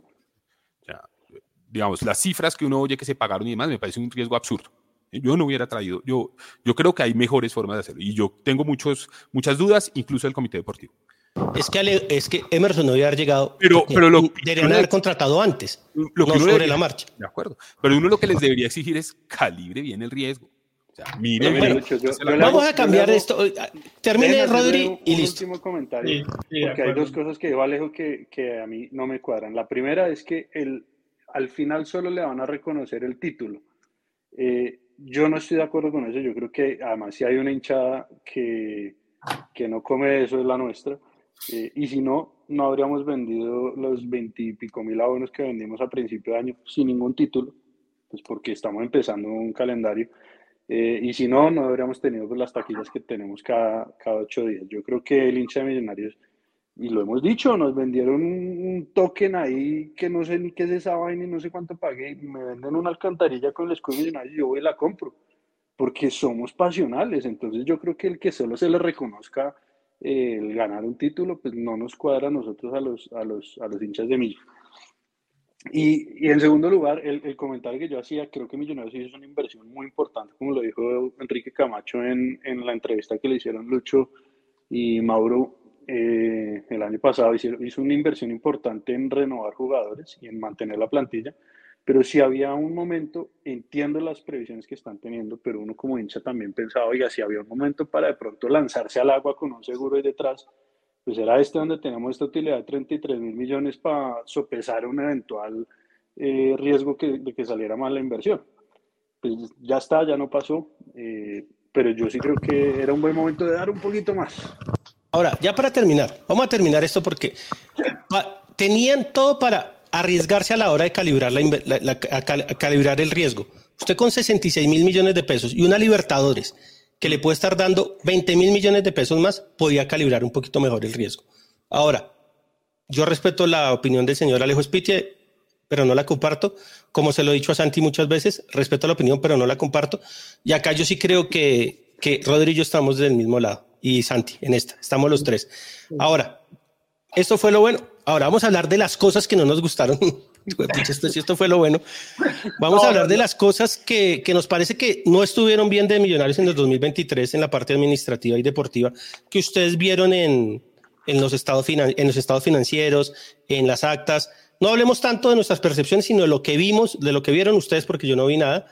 O sea, digamos, las cifras que uno oye que se pagaron y demás, me parece un riesgo absurdo. Yo no hubiera traído. Yo, yo creo que hay mejores formas de hacerlo. Y yo tengo muchos, muchas dudas, incluso del comité deportivo. Es que, Ale, es que Emerson no había llegado. Pero, pero lo, deberían haber contratado antes. Lo que no sobre debería, la marcha. De acuerdo. Pero uno lo que les debería exigir es calibre bien el riesgo. O sea, mire, bueno, bueno, yo, yo vamos hago, a cambiar hago, esto. Termine, Rodri, un, y un listo. último comentario. Sí, sí, porque hay dos cosas que yo alejo que, que a mí no me cuadran. La primera es que el, al final solo le van a reconocer el título. Eh, yo no estoy de acuerdo con eso. Yo creo que además si hay una hinchada que, que no come eso, es la nuestra. Eh, y si no, no habríamos vendido los veintipico mil abonos que vendimos a principio de año sin ningún título, pues porque estamos empezando un calendario. Eh, y si no, no habríamos tenido pues, las taquillas que tenemos cada, cada ocho días. Yo creo que el hincha de Millonarios, y lo hemos dicho, nos vendieron un token ahí que no sé ni qué es esa vaina y no sé cuánto pagué. Y me venden una alcantarilla con el escudo de Millonarios y yo voy y la compro, porque somos pasionales. Entonces yo creo que el que solo se le reconozca eh, el ganar un título, pues no nos cuadra a nosotros, a los, a los, a los hinchas de Millo. Y, y en segundo lugar, el, el comentario que yo hacía, creo que Millonarios hizo una inversión muy importante, como lo dijo Enrique Camacho en, en la entrevista que le hicieron Lucho y Mauro eh, el año pasado. Hizo, hizo una inversión importante en renovar jugadores y en mantener la plantilla, pero si había un momento, entiendo las previsiones que están teniendo, pero uno como hincha también pensaba, oiga, si había un momento para de pronto lanzarse al agua con un seguro ahí detrás, pues era este donde tenemos esta utilidad de treinta y tres mil millones para sopesar un eventual eh, riesgo que, de que saliera mal la inversión. Pues ya está, ya no pasó, eh, pero yo sí creo que era un buen momento de dar un poquito más. Ahora, ya para terminar, vamos a terminar esto porque tenían todo para arriesgarse a la hora de calibrar, la, la, la, a calibrar el riesgo. Usted con sesenta y seis mil millones de pesos y una Libertadores que le puede estar dando veinte mil millones de pesos más, podía calibrar un poquito mejor el riesgo. Ahora, yo respeto la opinión del señor Alejo Spitie, pero no la comparto. Como se lo he dicho a Santi muchas veces, respeto la opinión, pero no la comparto. Y acá yo sí creo que, que Rodri y yo estamos del mismo lado. Y Santi, en esta, estamos los tres. Ahora, esto fue lo bueno. Ahora vamos a hablar de las cosas que no nos gustaron. Esto, si esto fue lo bueno. Vamos no, a hablar no, no. de las cosas que, que nos parece que no estuvieron bien de Millonarios en el dos mil veintitrés en la parte administrativa y deportiva, que ustedes vieron en, en, los estados finan, en los estados financieros, en las actas. No hablemos tanto de nuestras percepciones, sino de lo que vimos, de lo que vieron ustedes, porque yo no vi nada,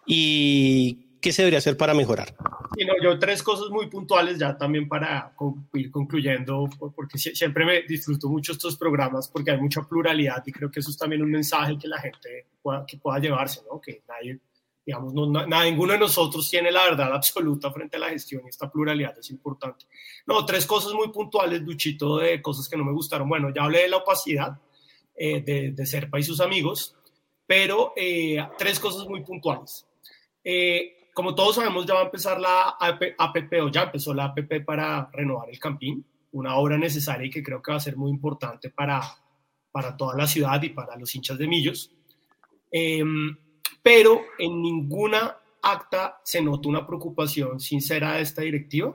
y qué se debería hacer para mejorar. Y no, yo tres cosas muy puntuales ya también para ir concluyendo, porque siempre me disfruto mucho estos programas porque hay mucha pluralidad y creo que eso es también un mensaje que la gente pueda, que pueda llevarse, ¿no? Que nadie, digamos, no, no, ninguno de nosotros tiene la verdad absoluta frente a la gestión y esta pluralidad es importante. No, tres cosas muy puntuales, Luchito, de cosas que no me gustaron. Bueno, ya hablé de la opacidad eh, de, de Serpa y sus amigos, pero eh, tres cosas muy puntuales. Eh, Como todos sabemos, ya va a empezar la A P P, o ya empezó la A P P para renovar el Campín, una obra necesaria y que creo que va a ser muy importante para, para toda la ciudad y para los hinchas de Millos. Eh, pero en ninguna acta se nota una preocupación sincera de esta directiva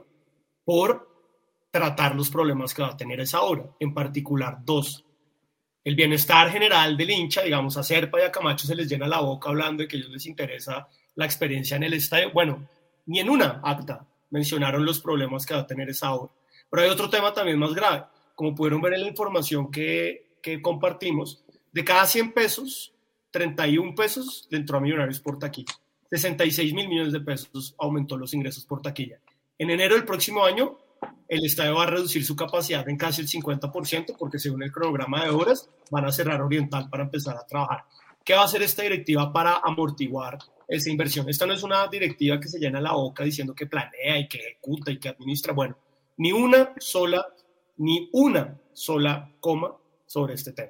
por tratar los problemas que va a tener esa obra, en particular dos. El bienestar general del hincha, digamos, a Serpa y a Camacho se les llena la boca hablando de que a ellos les interesa la experiencia en el estadio. Bueno, ni en una acta mencionaron los problemas que va a tener esa obra. Pero hay otro tema también más grave. Como pudieron ver en la información que, que compartimos, de cada cien pesos, treinta y un pesos le entró a Millonarios por taquilla. sesenta y seis mil millones de pesos aumentó los ingresos por taquilla. En enero del próximo año, el estadio va a reducir su capacidad en casi el cincuenta por ciento porque según el cronograma de obras van a cerrar Oriental para empezar a trabajar. ¿Qué va a hacer esta directiva para amortiguar esa inversión? Esta no es una directiva que se llena la boca diciendo que planea y que ejecuta y que administra. Bueno, ni una sola, ni una sola coma sobre este tema.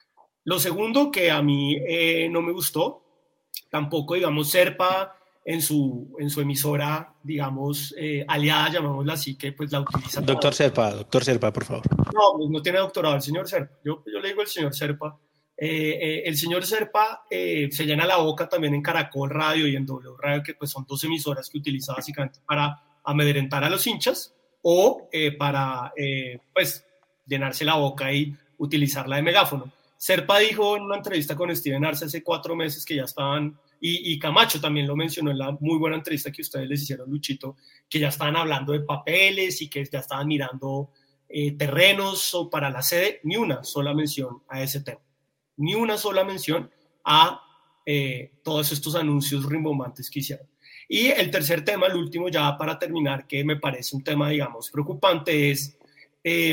Lo segundo que a mí eh, no me gustó, tampoco, digamos, Serpa en su, en su emisora, digamos, eh, aliada, llamémosla así, que pues la utiliza. Doctor Serpa, doctor Serpa, por favor. No, pues no tiene doctorado el señor Serpa. Yo, yo le digo el señor Serpa. Eh, eh, el señor Serpa eh, se llena la boca también en Caracol Radio y en W Radio, que pues son dos emisoras que utiliza básicamente para amedrentar a los hinchas o eh, para eh, pues llenarse la boca y utilizarla de megáfono. Serpa dijo en una entrevista con Steven Arce hace cuatro meses que ya estaban, y, y Camacho también lo mencionó en la muy buena entrevista que ustedes les hicieron, Luchito, que ya estaban hablando de papeles y que ya estaban mirando eh, terrenos o para la sede. Ni una sola mención a ese tema. Ni una sola mención a eh, todos estos anuncios rimbombantes que hicieron. Y el tercer tema, el último ya para terminar, que me parece un tema, digamos, preocupante, es, eh,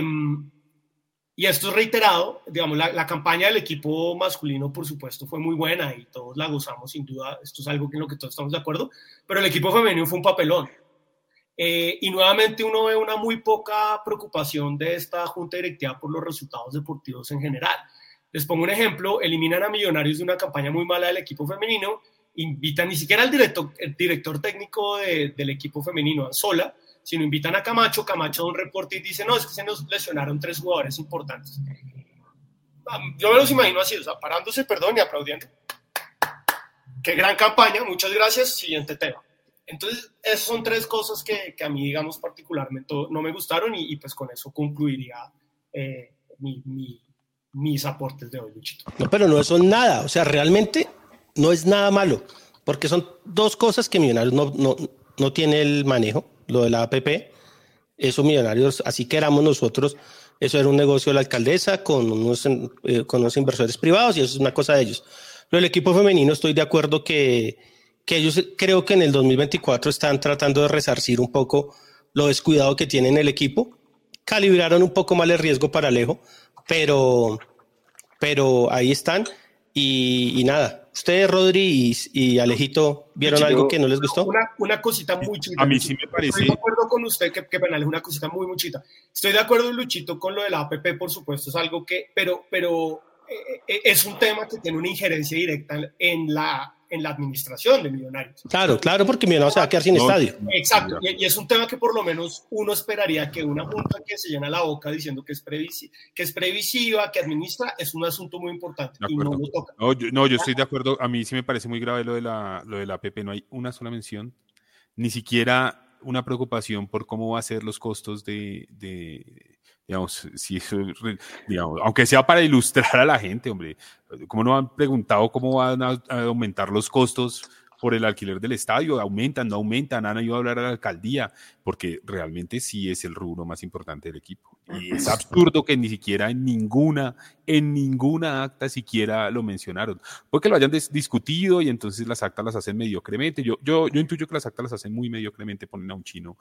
y esto es reiterado, digamos, la, la campaña del equipo masculino, por supuesto, fue muy buena y todos la gozamos, sin duda, esto es algo en lo que todos estamos de acuerdo, pero el equipo femenino fue un papelón. Eh, y nuevamente uno ve una muy poca preocupación de esta junta directiva por los resultados deportivos en general. Les pongo un ejemplo: eliminan a Millonarios de una campaña muy mala del equipo femenino, invitan ni siquiera al director, el director técnico de, del equipo femenino, Anzola, sino invitan a Camacho. Camacho da un reporte y dice, no, es que se nos lesionaron tres jugadores importantes. Yo me los imagino así, o sea, parándose, perdón, y aplaudiendo. Qué gran campaña, muchas gracias, siguiente tema. Entonces, esas son tres cosas que, que a mí, digamos, particularmente no me gustaron, y, y pues con eso concluiría eh, mi, mi, mis aportes de hoy, Luchito. No, pero no son nada, o sea, realmente no es nada malo, porque son dos cosas que Millonarios no, no, no tiene el manejo. Lo de la A P P, eso Millonarios, así que éramos nosotros, eso era un negocio de la alcaldesa con unos, eh, con unos inversores privados, y eso es una cosa de ellos. Pero el equipo femenino, estoy de acuerdo que que ellos creo que en el dos mil veinticuatro están tratando de resarcir un poco lo descuidado que tienen el equipo. Calibraron un poco mal el riesgo para Alejo, pero, pero ahí están. Y, y nada, ustedes, Rodri y, y Alejito, ¿vieron Luchito, algo que no les gustó? Una, una cosita muy chiquita. A mí sí me parece. Estoy de acuerdo con usted, que, que penal es una cosita muy, muy chiquita. Estoy de acuerdo, Luchito, con lo de la A P P, por supuesto, es algo que, pero, pero eh, es un tema que tiene una injerencia directa en la en la administración de Millonarios. Claro, claro, porque Millonarios se va a quedar sin no, estadio. Exacto, y, y es un tema que por lo menos uno esperaría que una junta que se llena la boca diciendo que es, previsi que es previsiva, que administra, es un asunto muy importante y no lo toca. No yo, no, yo estoy de acuerdo, a mí sí me parece muy grave lo de la, lo de la A P P, no hay una sola mención, ni siquiera una preocupación por cómo va a ser los costos de... de digamos, si eso, digamos, aunque sea para ilustrar a la gente, hombre, ¿cómo no han preguntado cómo van a, a aumentar los costos por el alquiler del estadio? ¿Aumentan, no aumentan? ¿Han ido a hablar a la alcaldía? Porque realmente sí es el rubro más importante del equipo. Y es absurdo que ni siquiera en ninguna, en ninguna acta siquiera lo mencionaron. Porque lo hayan discutido y entonces las actas las hacen mediocremente. Yo, yo, yo intuyo que las actas las hacen muy mediocremente, ponen a un chino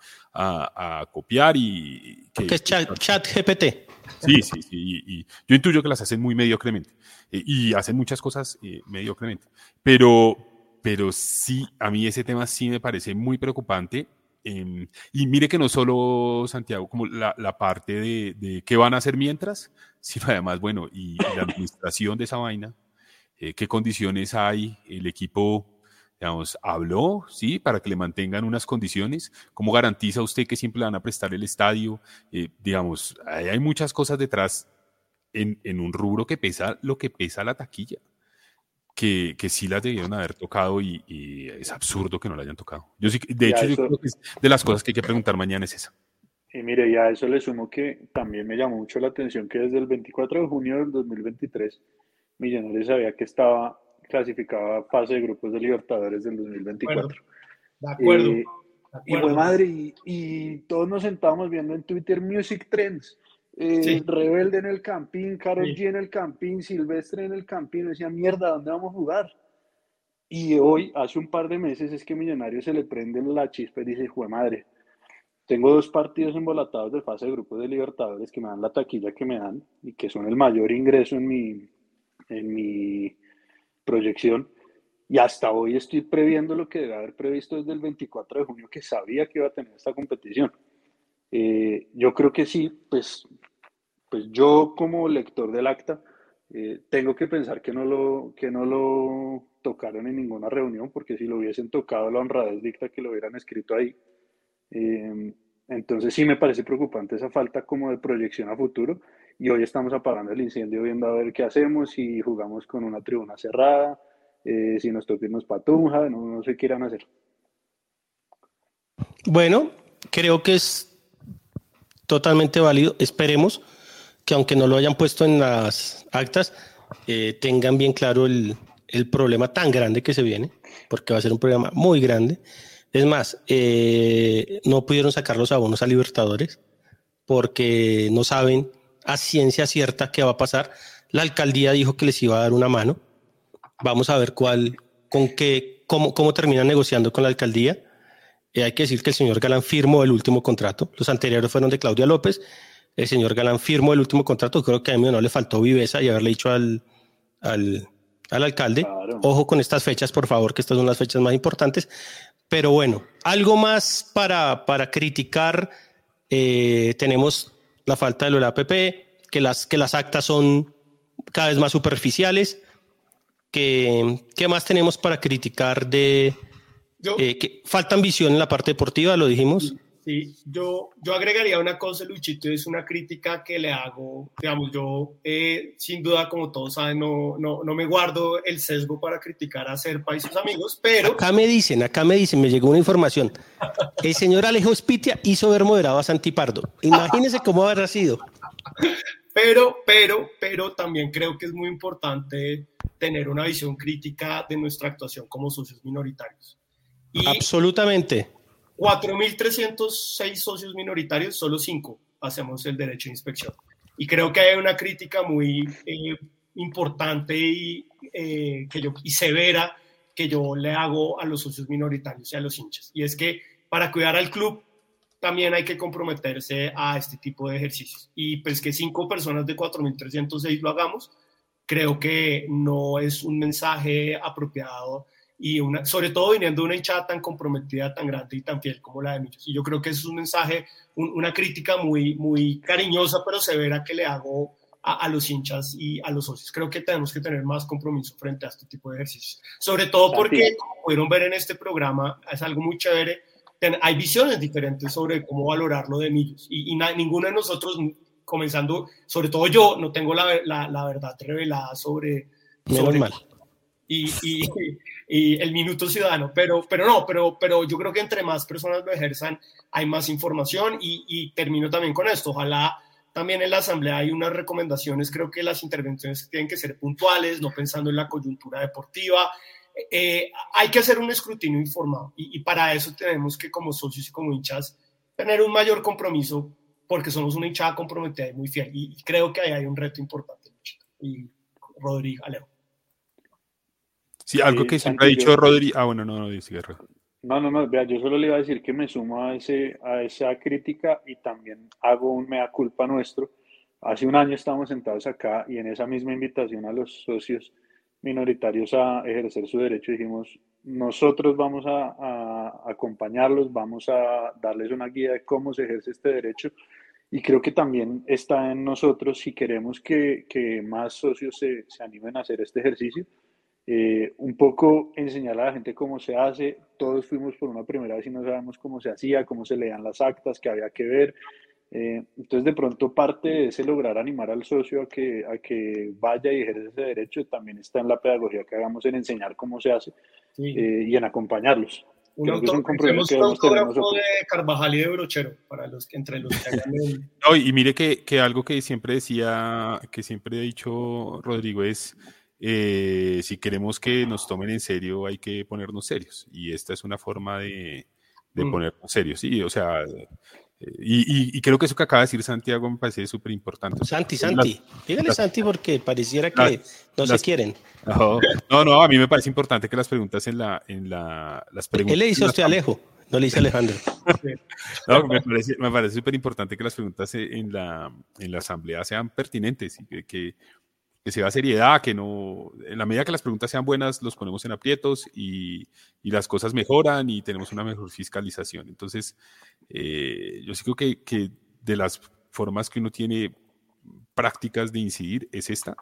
a, a copiar y... Que, que es chat, chat G P T. Sí, sí, sí. Y, y yo intuyo que las hacen muy mediocremente. Y, y hacen muchas cosas eh, mediocremente. Pero... Pero sí, a mí ese tema sí me parece muy preocupante. Eh, y mire que no solo, Santiago, como la, la parte de, de qué van a hacer mientras, sino además, bueno, y, y la administración de esa vaina, eh, qué condiciones hay, el equipo, digamos, habló, ¿sí? Para que le mantengan unas condiciones. ¿Cómo garantiza usted que siempre le van a prestar el estadio? Eh, digamos, hay, hay muchas cosas detrás en, en un rubro que pesa lo que pesa la taquilla. Que, que sí las debieron haber tocado y, y es absurdo que no la hayan tocado. Yo sí, de hecho, yo creo que es de las cosas que hay que preguntar mañana es esa. Y mire, ya a eso le sumo que también me llamó mucho la atención que desde el veinticuatro de junio del dos mil veintitrés Millonarios sabía que estaba clasificado a fase de grupos de Libertadores del dos mil veinticuatro. De acuerdo. Eh, y fue madre, y, y todos nos sentábamos viendo en Twitter Music Trends. Eh, sí. Rebelde en el Campín, Karol sí. G en el Campín, Silvestre en el Campín, decía, mierda, ¿dónde vamos a jugar? Y hoy, hace un par de meses, es que Millonarios se le prende la chispa y dice, jue madre, tengo dos partidos embolatados de fase de grupos de Libertadores que me dan la taquilla que me dan y que son el mayor ingreso en mi, en mi proyección, y hasta hoy estoy previendo lo que debe haber previsto desde el veinticuatro de junio, que sabía que iba a tener esta competición. Eh, yo creo que sí, pues, pues yo como lector del acta eh, tengo que pensar que no, lo, que no lo tocaron en ninguna reunión, porque si lo hubiesen tocado, la honradez dicta que lo hubieran escrito ahí. Eh, entonces sí me parece preocupante esa falta como de proyección a futuro, y hoy estamos apagando el incendio viendo a ver qué hacemos, si jugamos con una tribuna cerrada, eh, si nos toca irnos pa' Tunja, no, no sé qué irán a hacer. Bueno, creo que es totalmente válido. Esperemos que, aunque no lo hayan puesto en las actas, eh, tengan bien claro el, el problema tan grande que se viene, porque va a ser un problema muy grande. Es más, eh, no pudieron sacar los abonos a Libertadores porque no saben a ciencia cierta qué va a pasar. La alcaldía dijo que les iba a dar una mano. Vamos a ver cuál, con qué, cómo, cómo terminan negociando con la alcaldía. Eh, hay que decir que el señor Galán firmó el último contrato. Los anteriores fueron de Claudia López. El señor Galán firmó el último contrato. Creo que a mí no le faltó viveza y haberle dicho al, al, al alcalde, claro, ojo con estas fechas, por favor, que estas son las fechas más importantes. Pero bueno, algo más para, para criticar. Eh, tenemos la falta de lo de la A P P, que las, que las actas son cada vez más superficiales. Que, ¿Qué más tenemos para criticar de Yo, eh, que falta ambición en la parte deportiva, lo dijimos? Sí, yo, yo agregaría una cosa, Luchito, es una crítica que le hago, digamos, yo eh, sin duda, como todos saben, no, no, no me guardo el sesgo para criticar a Serpa y sus amigos, pero... Acá me dicen, acá me dicen, me llegó una información, el señor Alejo Spitia hizo ver moderado a Santi Pardo, imagínense cómo habrá sido. Pero, pero, pero también creo que es muy importante tener una visión crítica de nuestra actuación como socios minoritarios. Y absolutamente. cuatro mil trescientos seis socios minoritarios, solo cinco hacemos el derecho de inspección. Y creo que hay una crítica muy eh, importante y, eh, que yo, y severa que yo le hago a los socios minoritarios y a los hinchas. Y es que para cuidar al club también hay que comprometerse a este tipo de ejercicios. Y pues que cinco personas de cuatro mil trescientos seis lo hagamos, creo que no es un mensaje apropiado y una, sobre todo viniendo de una hinchada tan comprometida, tan grande y tan fiel como la de Millos. Y yo creo que es un mensaje, un, una crítica muy, muy cariñosa pero severa que le hago a, a los hinchas y a los socios. Creo que tenemos que tener más compromiso frente a este tipo de ejercicios. Sobre todo porque, como pudieron ver en este programa, es algo muy chévere. Ten, hay visiones diferentes sobre cómo valorar lo de Millos. Y, y na, ninguno de nosotros, comenzando, sobre todo yo, no tengo la, la, la verdad revelada sobre... sobre mal. Y, y, y el minuto ciudadano, pero, pero no, pero, pero yo creo que entre más personas lo ejerzan hay más información y, y termino también con esto, ojalá también en la asamblea hay unas recomendaciones, creo que las intervenciones tienen que ser puntuales, no pensando en la coyuntura deportiva, eh, hay que hacer un escrutinio informado y, y para eso tenemos que como socios y como hinchas tener un mayor compromiso porque somos una hinchada comprometida y muy fiel y, y creo que ahí hay un reto importante. Y Rodrigo, Alejo. Sí, algo Sí, que siempre Santi, ha dicho yo- Rodri. Ah, bueno, no, no, dice Guerra. No, no, no, vea, yo solo le iba a decir que me sumo a, ese, a esa crítica y también hago un mea culpa nuestro. Hace un año estábamos sentados acá y en esa misma invitación a los socios minoritarios a ejercer su derecho dijimos, nosotros vamos a, a acompañarlos, vamos a darles una guía de cómo se ejerce este derecho y creo que también está en nosotros si queremos que, que más socios se, se animen a hacer este ejercicio. Eh, un poco enseñar a la gente cómo se hace. Todos fuimos por una primera vez y no sabemos cómo se hacía, cómo se leían las actas, qué había que ver. Eh, entonces, de pronto, parte de ese lograr animar al socio a que, a que vaya y ejerza ese derecho también está en la pedagogía que hagamos en enseñar cómo se hace Sí. eh, y en acompañarlos. Un Creo que es un autor, compromiso que un debemos tener autógrafo nosotros. de Carvajal y de Brochero, para los que entre los que hagan el... No, y mire que, que algo que siempre decía, que siempre ha dicho Rodrigo es, eh, si queremos que nos tomen en serio, hay que ponernos serios. Y esta es una forma de, de Mm. ponernos serios, sí, o sea, eh, y, y- y creo que eso que acaba de decir Santiago me parece súper importante. Santi, Santi, dígale las- Santi porque pareciera que las- no se las- quieren. No, no, no, a mí me parece importante que las preguntas en la, en la, las preguntas. Él le dice a en usted la- Alejo, no le dice Alejandro. No, me parece, me parece súper importante que las preguntas en la, en la asamblea sean pertinentes y que, que, que sea seriedad, que no, en la medida que las preguntas sean buenas, los ponemos en aprietos y, y las cosas mejoran y tenemos una mejor fiscalización. Entonces, eh, yo sí creo que, que de las formas que uno tiene prácticas de incidir es esta.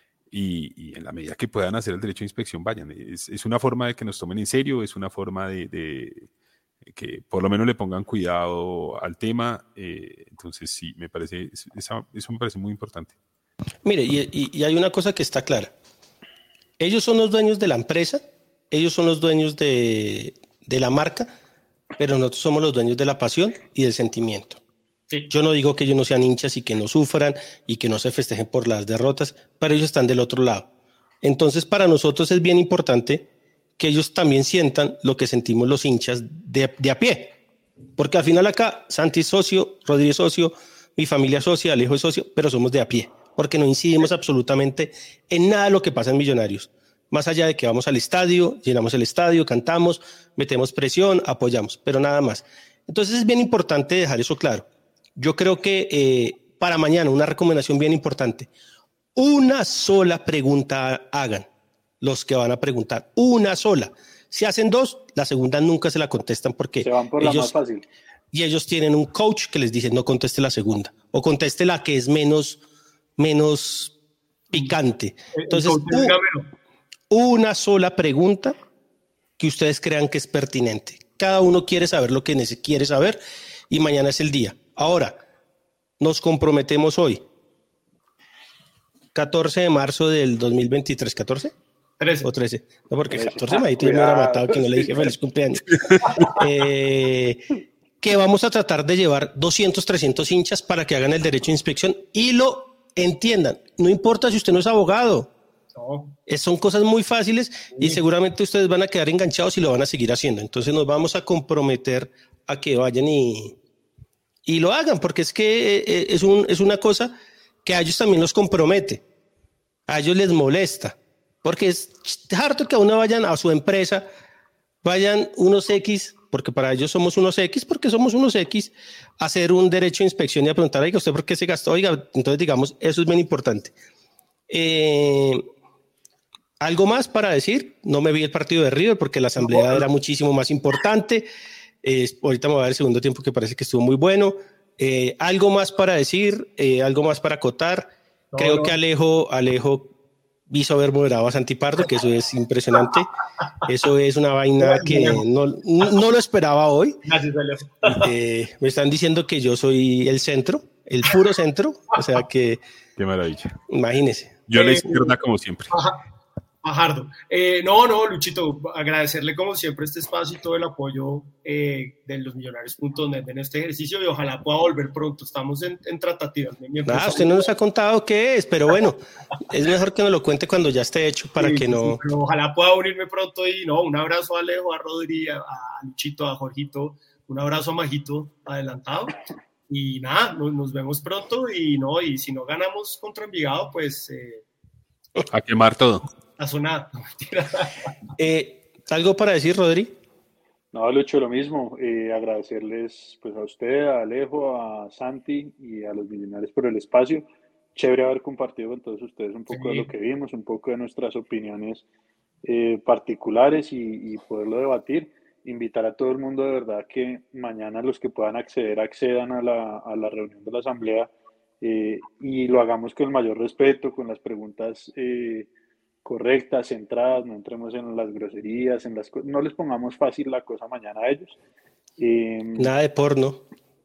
Y, y en la medida que puedan hacer el derecho de inspección, vayan. Es, es una forma de que nos tomen en serio, es una forma de, de que por lo menos le pongan cuidado al tema. Eh, entonces, sí, me parece, esa, eso me parece muy importante. Mire, y, y- y hay una cosa que está clara. Ellos son los dueños de la empresa, ellos son los dueños de, de la marca, pero nosotros somos los dueños de la pasión y del sentimiento. Sí. Yo no digo que ellos no sean hinchas y que no sufran y que no se festejen por las derrotas, pero ellos están del otro lado. Entonces, para nosotros es bien importante que ellos también sientan lo que sentimos los hinchas de, de a pie. Porque al final acá, Santi es socio, Rodríguez es socio, mi familia es socia, Alejo es socio, pero somos de a pie, porque no incidimos absolutamente en nada de lo que pasa en Millonarios. Más allá de que vamos al estadio, llenamos el estadio, cantamos, metemos presión, apoyamos, pero nada más. Entonces es bien importante dejar eso claro. Yo creo que eh, para mañana una recomendación bien importante. Una sola pregunta hagan los que van a preguntar. Una sola. Si hacen dos, la segunda nunca se la contestan porque se van por la ellos, más fácil. Y ellos tienen un coach que les dice no conteste la segunda o conteste la que es menos, menos picante. Entonces, u, una sola pregunta que ustedes crean que es pertinente. Cada uno quiere saber lo que quiere saber y mañana es el día. Ahora, nos comprometemos hoy, catorce de marzo del dos mil veintitrés, ¿catorce? trece. O trece. No, porque catorce de mayo me hubiera matado que no le dije feliz cumpleaños. eh, que vamos a tratar de llevar doscientos, trescientos hinchas para que hagan el derecho de inspección y lo entiendan. No importa si usted no es abogado. No. Son cosas muy fáciles sí. Y seguramente ustedes van a quedar enganchados y lo van a seguir haciendo. Entonces nos vamos a comprometer a que vayan y, y lo hagan, porque es que es, un, es una cosa que a ellos también los compromete. A ellos les molesta, porque es harto que a uno vayan a su empresa, vayan unos X, porque para ellos somos unos X, porque somos unos X, a hacer un derecho de inspección y a preguntar, oiga, ¿usted por qué se gastó? Oiga, entonces digamos, eso es bien importante. Eh, ¿Algo más para decir? No me vi el partido de River porque la asamblea era muchísimo más importante. Eh, ahorita me va a ver el segundo tiempo que parece que estuvo muy bueno. Eh, ¿Algo más para decir? Eh, ¿Algo más para acotar? No, Creo no. que Alejo, Alejo hizo haber moderado a Santi Pardo, que eso es impresionante. Eso es una vaina que no, no lo esperaba hoy. Gracias, Alejo. Eh, me están diciendo que yo soy el centro, el puro centro. O sea que... Qué maravilla. Imagínese. Yo eh, la izquierda como siempre. Ajá. Fajardo. Eh, no, no, Luchito, agradecerle como siempre este espacio y todo el apoyo eh, de los millonarios punto net en este ejercicio y ojalá pueda volver pronto. Estamos en, en tratativas. Ah, usted no nos ha contado qué es, pero bueno, es mejor que nos lo cuente cuando ya esté hecho para sí, que no... Sí, pero ojalá pueda unirme pronto y no, un abrazo a Alejo, a Rodri, a, a Luchito, a Jorgito, un abrazo a Majito adelantado y nada, nos, nos vemos pronto y no, y si no ganamos contra Envigado, pues... Eh, a quemar todo. A sonar. eh, ¿Algo para decir, Rodri? No, Lucho, lo mismo. Eh, agradecerles pues, a usted, a Alejo, a Santi y a los millonarios por el espacio. Chévere haber compartido con todos ustedes un poco sí. de lo que vimos, un poco de nuestras opiniones eh, particulares y, y poderlo debatir. Invitar a todo el mundo de verdad que mañana los que puedan acceder, accedan a la, a la reunión de la asamblea eh, y lo hagamos con el mayor respeto, con las preguntas eh, correctas, centradas, no entremos en las groserías, en las no les pongamos fácil la cosa mañana a ellos. Eh, Nada de porno.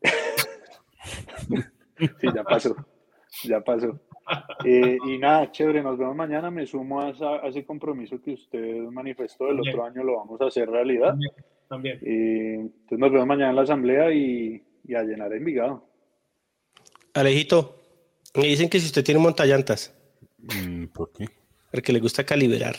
Sí, ya pasó, ya pasó. Eh, y nada, chévere, nos vemos mañana. Me sumo a, esa, a ese compromiso que usted manifestó. El otro año lo vamos a hacer realidad. También, también. Eh, entonces nos vemos mañana en la asamblea y, y a llenar Envigado. Alejito, me dicen que si usted tiene montallantas. ¿Por qué? Porque le gusta calibrar.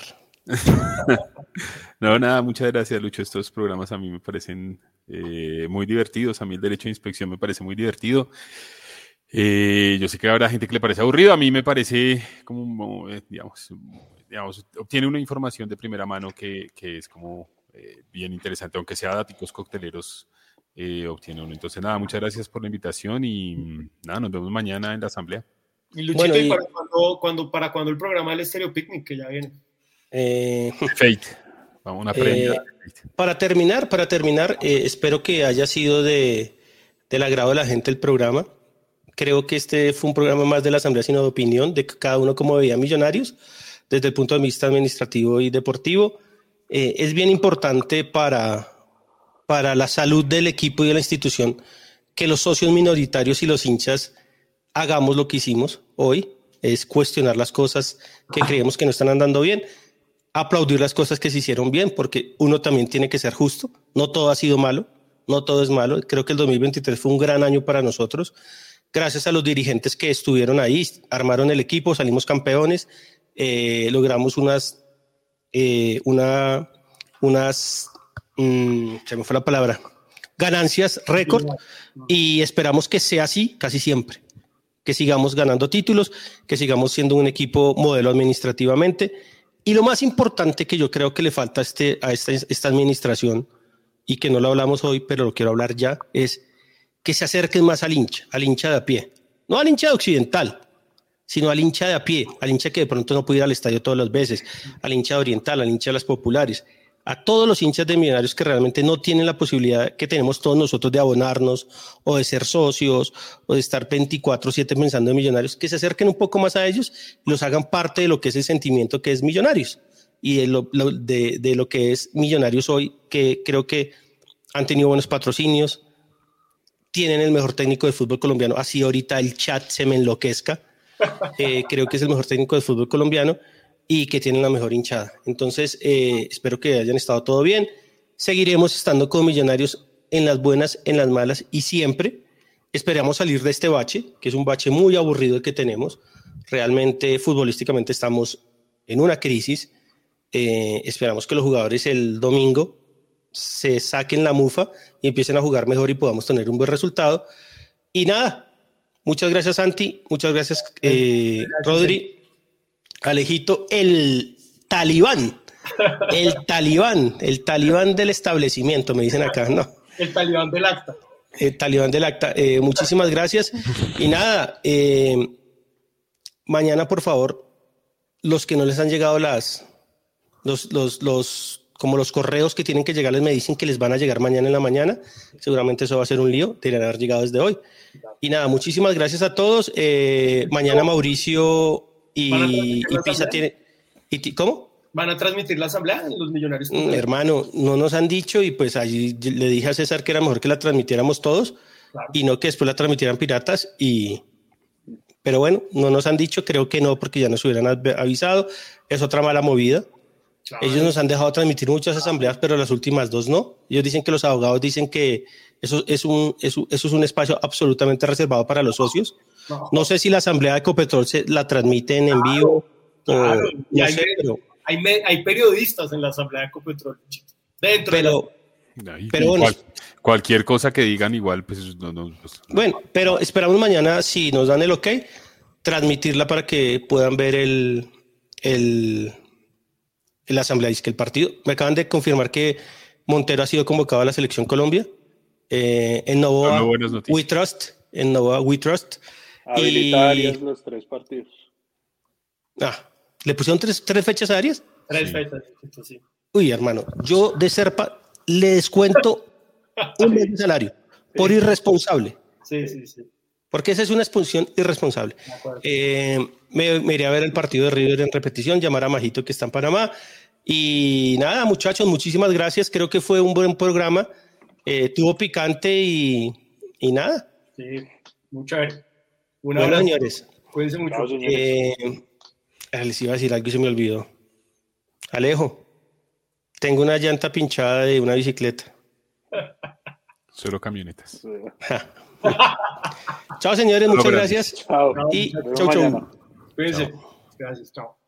No, nada, muchas gracias, Lucho. Estos programas a mí me parecen eh, muy divertidos. A mí el derecho de inspección me parece muy divertido. Eh, yo sé que habrá gente que le parece aburrido. A mí me parece como, eh, digamos, digamos, obtiene una información de primera mano que, que es como eh, bien interesante, aunque sea datos cocteleros, eh, obtiene uno. Entonces, nada, muchas gracias por la invitación y nada, nos vemos mañana en la asamblea. Y Luchito, bueno, y... ¿y para cuando, cuando, para cuando el programa del Estéreo Picnic, que ya viene? Eh, Fate. Vamos a una previa. Eh, para terminar, para terminar, eh, espero que haya sido de, del agrado de la gente el programa. Creo que este fue un programa más de la asamblea, sino de opinión, de cada uno como veía Millonarios, desde el punto de vista administrativo y deportivo. Eh, es bien importante para, para la salud del equipo y de la institución que los socios minoritarios y los hinchas hagamos lo que hicimos hoy, es cuestionar las cosas que creemos que no están andando bien, aplaudir las cosas que se hicieron bien, porque uno también tiene que ser justo, no todo ha sido malo, no todo es malo, creo que el dos mil veintitrés fue un gran año para nosotros, gracias a los dirigentes que estuvieron ahí, armaron el equipo, salimos campeones, eh, logramos unas, eh, una, unas, mmm, se me fue la palabra, ganancias récord, y esperamos que sea así casi siempre. Que sigamos ganando títulos, que sigamos siendo un equipo modelo administrativamente. Y lo más importante que yo creo que le falta a, este, a esta, esta administración, y que no lo hablamos hoy, pero lo quiero hablar ya, es que se acerquen más al hincha, al hincha de a pie. No al hincha de occidental, sino al hincha de a pie, al hincha que de pronto no puede ir al estadio todas las veces, al hincha de oriental, al hincha de las populares. a todos los hinchas de Millonarios que realmente no tienen la posibilidad que tenemos todos nosotros de abonarnos o de ser socios o de estar veinticuatro siete pensando en Millonarios, que se acerquen un poco más a ellos y los hagan parte de lo que es el sentimiento que es Millonarios y de lo, lo, de, de lo que es Millonarios hoy, que creo que han tenido buenos patrocinios, tienen el mejor técnico de fútbol colombiano, así ahorita el chat se me enloquezca, eh, creo que es el mejor técnico de fútbol colombiano y que tienen la mejor hinchada. Entonces, eh, espero que hayan estado todo bien. Seguiremos estando con Millonarios en las buenas, en las malas y siempre. Esperamos salir de este bache, que es un bache muy aburrido el que tenemos. Realmente, futbolísticamente, estamos en una crisis. Eh, esperamos que los jugadores el domingo se saquen la mufa y empiecen a jugar mejor y podamos tener un buen resultado. Y nada, muchas gracias, Santi. Muchas gracias, eh, gracias Rodri. Alejito, el talibán, el talibán, el talibán del establecimiento, me dicen acá, ¿no? El talibán del acta. El talibán del acta. Eh, muchísimas gracias. Y nada, eh, mañana, por favor, los que no les han llegado las, los, los, los, como los correos que tienen que llegarles, me dicen que les van a llegar mañana en la mañana. Seguramente eso va a ser un lío, deberían haber llegado desde hoy. Y nada, muchísimas gracias a todos. Eh, mañana Mauricio y, y Pisa tiene... Y ¿Cómo? ¿Van a transmitir la asamblea los Millonarios? Mm, hermano, no nos han dicho y pues allí le dije a César que era mejor que la transmitiéramos todos, claro, y no que después la transmitieran piratas. Y pero bueno, no nos han dicho, creo que no, porque ya nos hubieran avisado. Es otra mala movida. Claro. Ellos nos han dejado transmitir muchas asambleas, pero las últimas dos no. Ellos dicen que los abogados dicen que eso es un, eso, eso es un espacio absolutamente reservado para los socios. No, no sé si la asamblea de Ecopetrol se la transmiten en vivo. Claro, o, y no hay, sé, pero, hay, hay periodistas en la asamblea de Ecopetrol. Dentro pero, de la... pero bueno, cual, cualquier cosa que digan igual, pues no, no pues, bueno, pero esperamos mañana, si nos dan el ok, transmitirla para que puedan ver el, el, el asamblea, que el partido. Me acaban de confirmar que Montero ha sido convocado a la Selección Colombia. Eh, en Novoa We Trust, en Novoa We Trust. Habilitarias y... los tres partidos. Ah, ¿le pusieron tres, tres fechas a Arias? Tres sí. fechas, sí. Uy, hermano, yo de Serpa le descuento un mes de salario por irresponsable. Sí, sí, sí. Porque esa es una expulsión irresponsable. Eh, me, me iré a ver el partido de River en repetición, llamar a Majito que está en Panamá. Y nada, muchachos, muchísimas gracias. Creo que fue un buen programa. Eh, tuvo picante y, y nada. Sí, muchas gracias. Bueno, señores. Cuídense mucho. Chao, señores. Eh, les iba a decir algo y se me olvidó. Alejo, tengo una llanta pinchada de una bicicleta. Solo camionetas. Chao, señores, muchas gracias. Chao. Y Chao. chau, chau. Cuídense. Gracias, chao.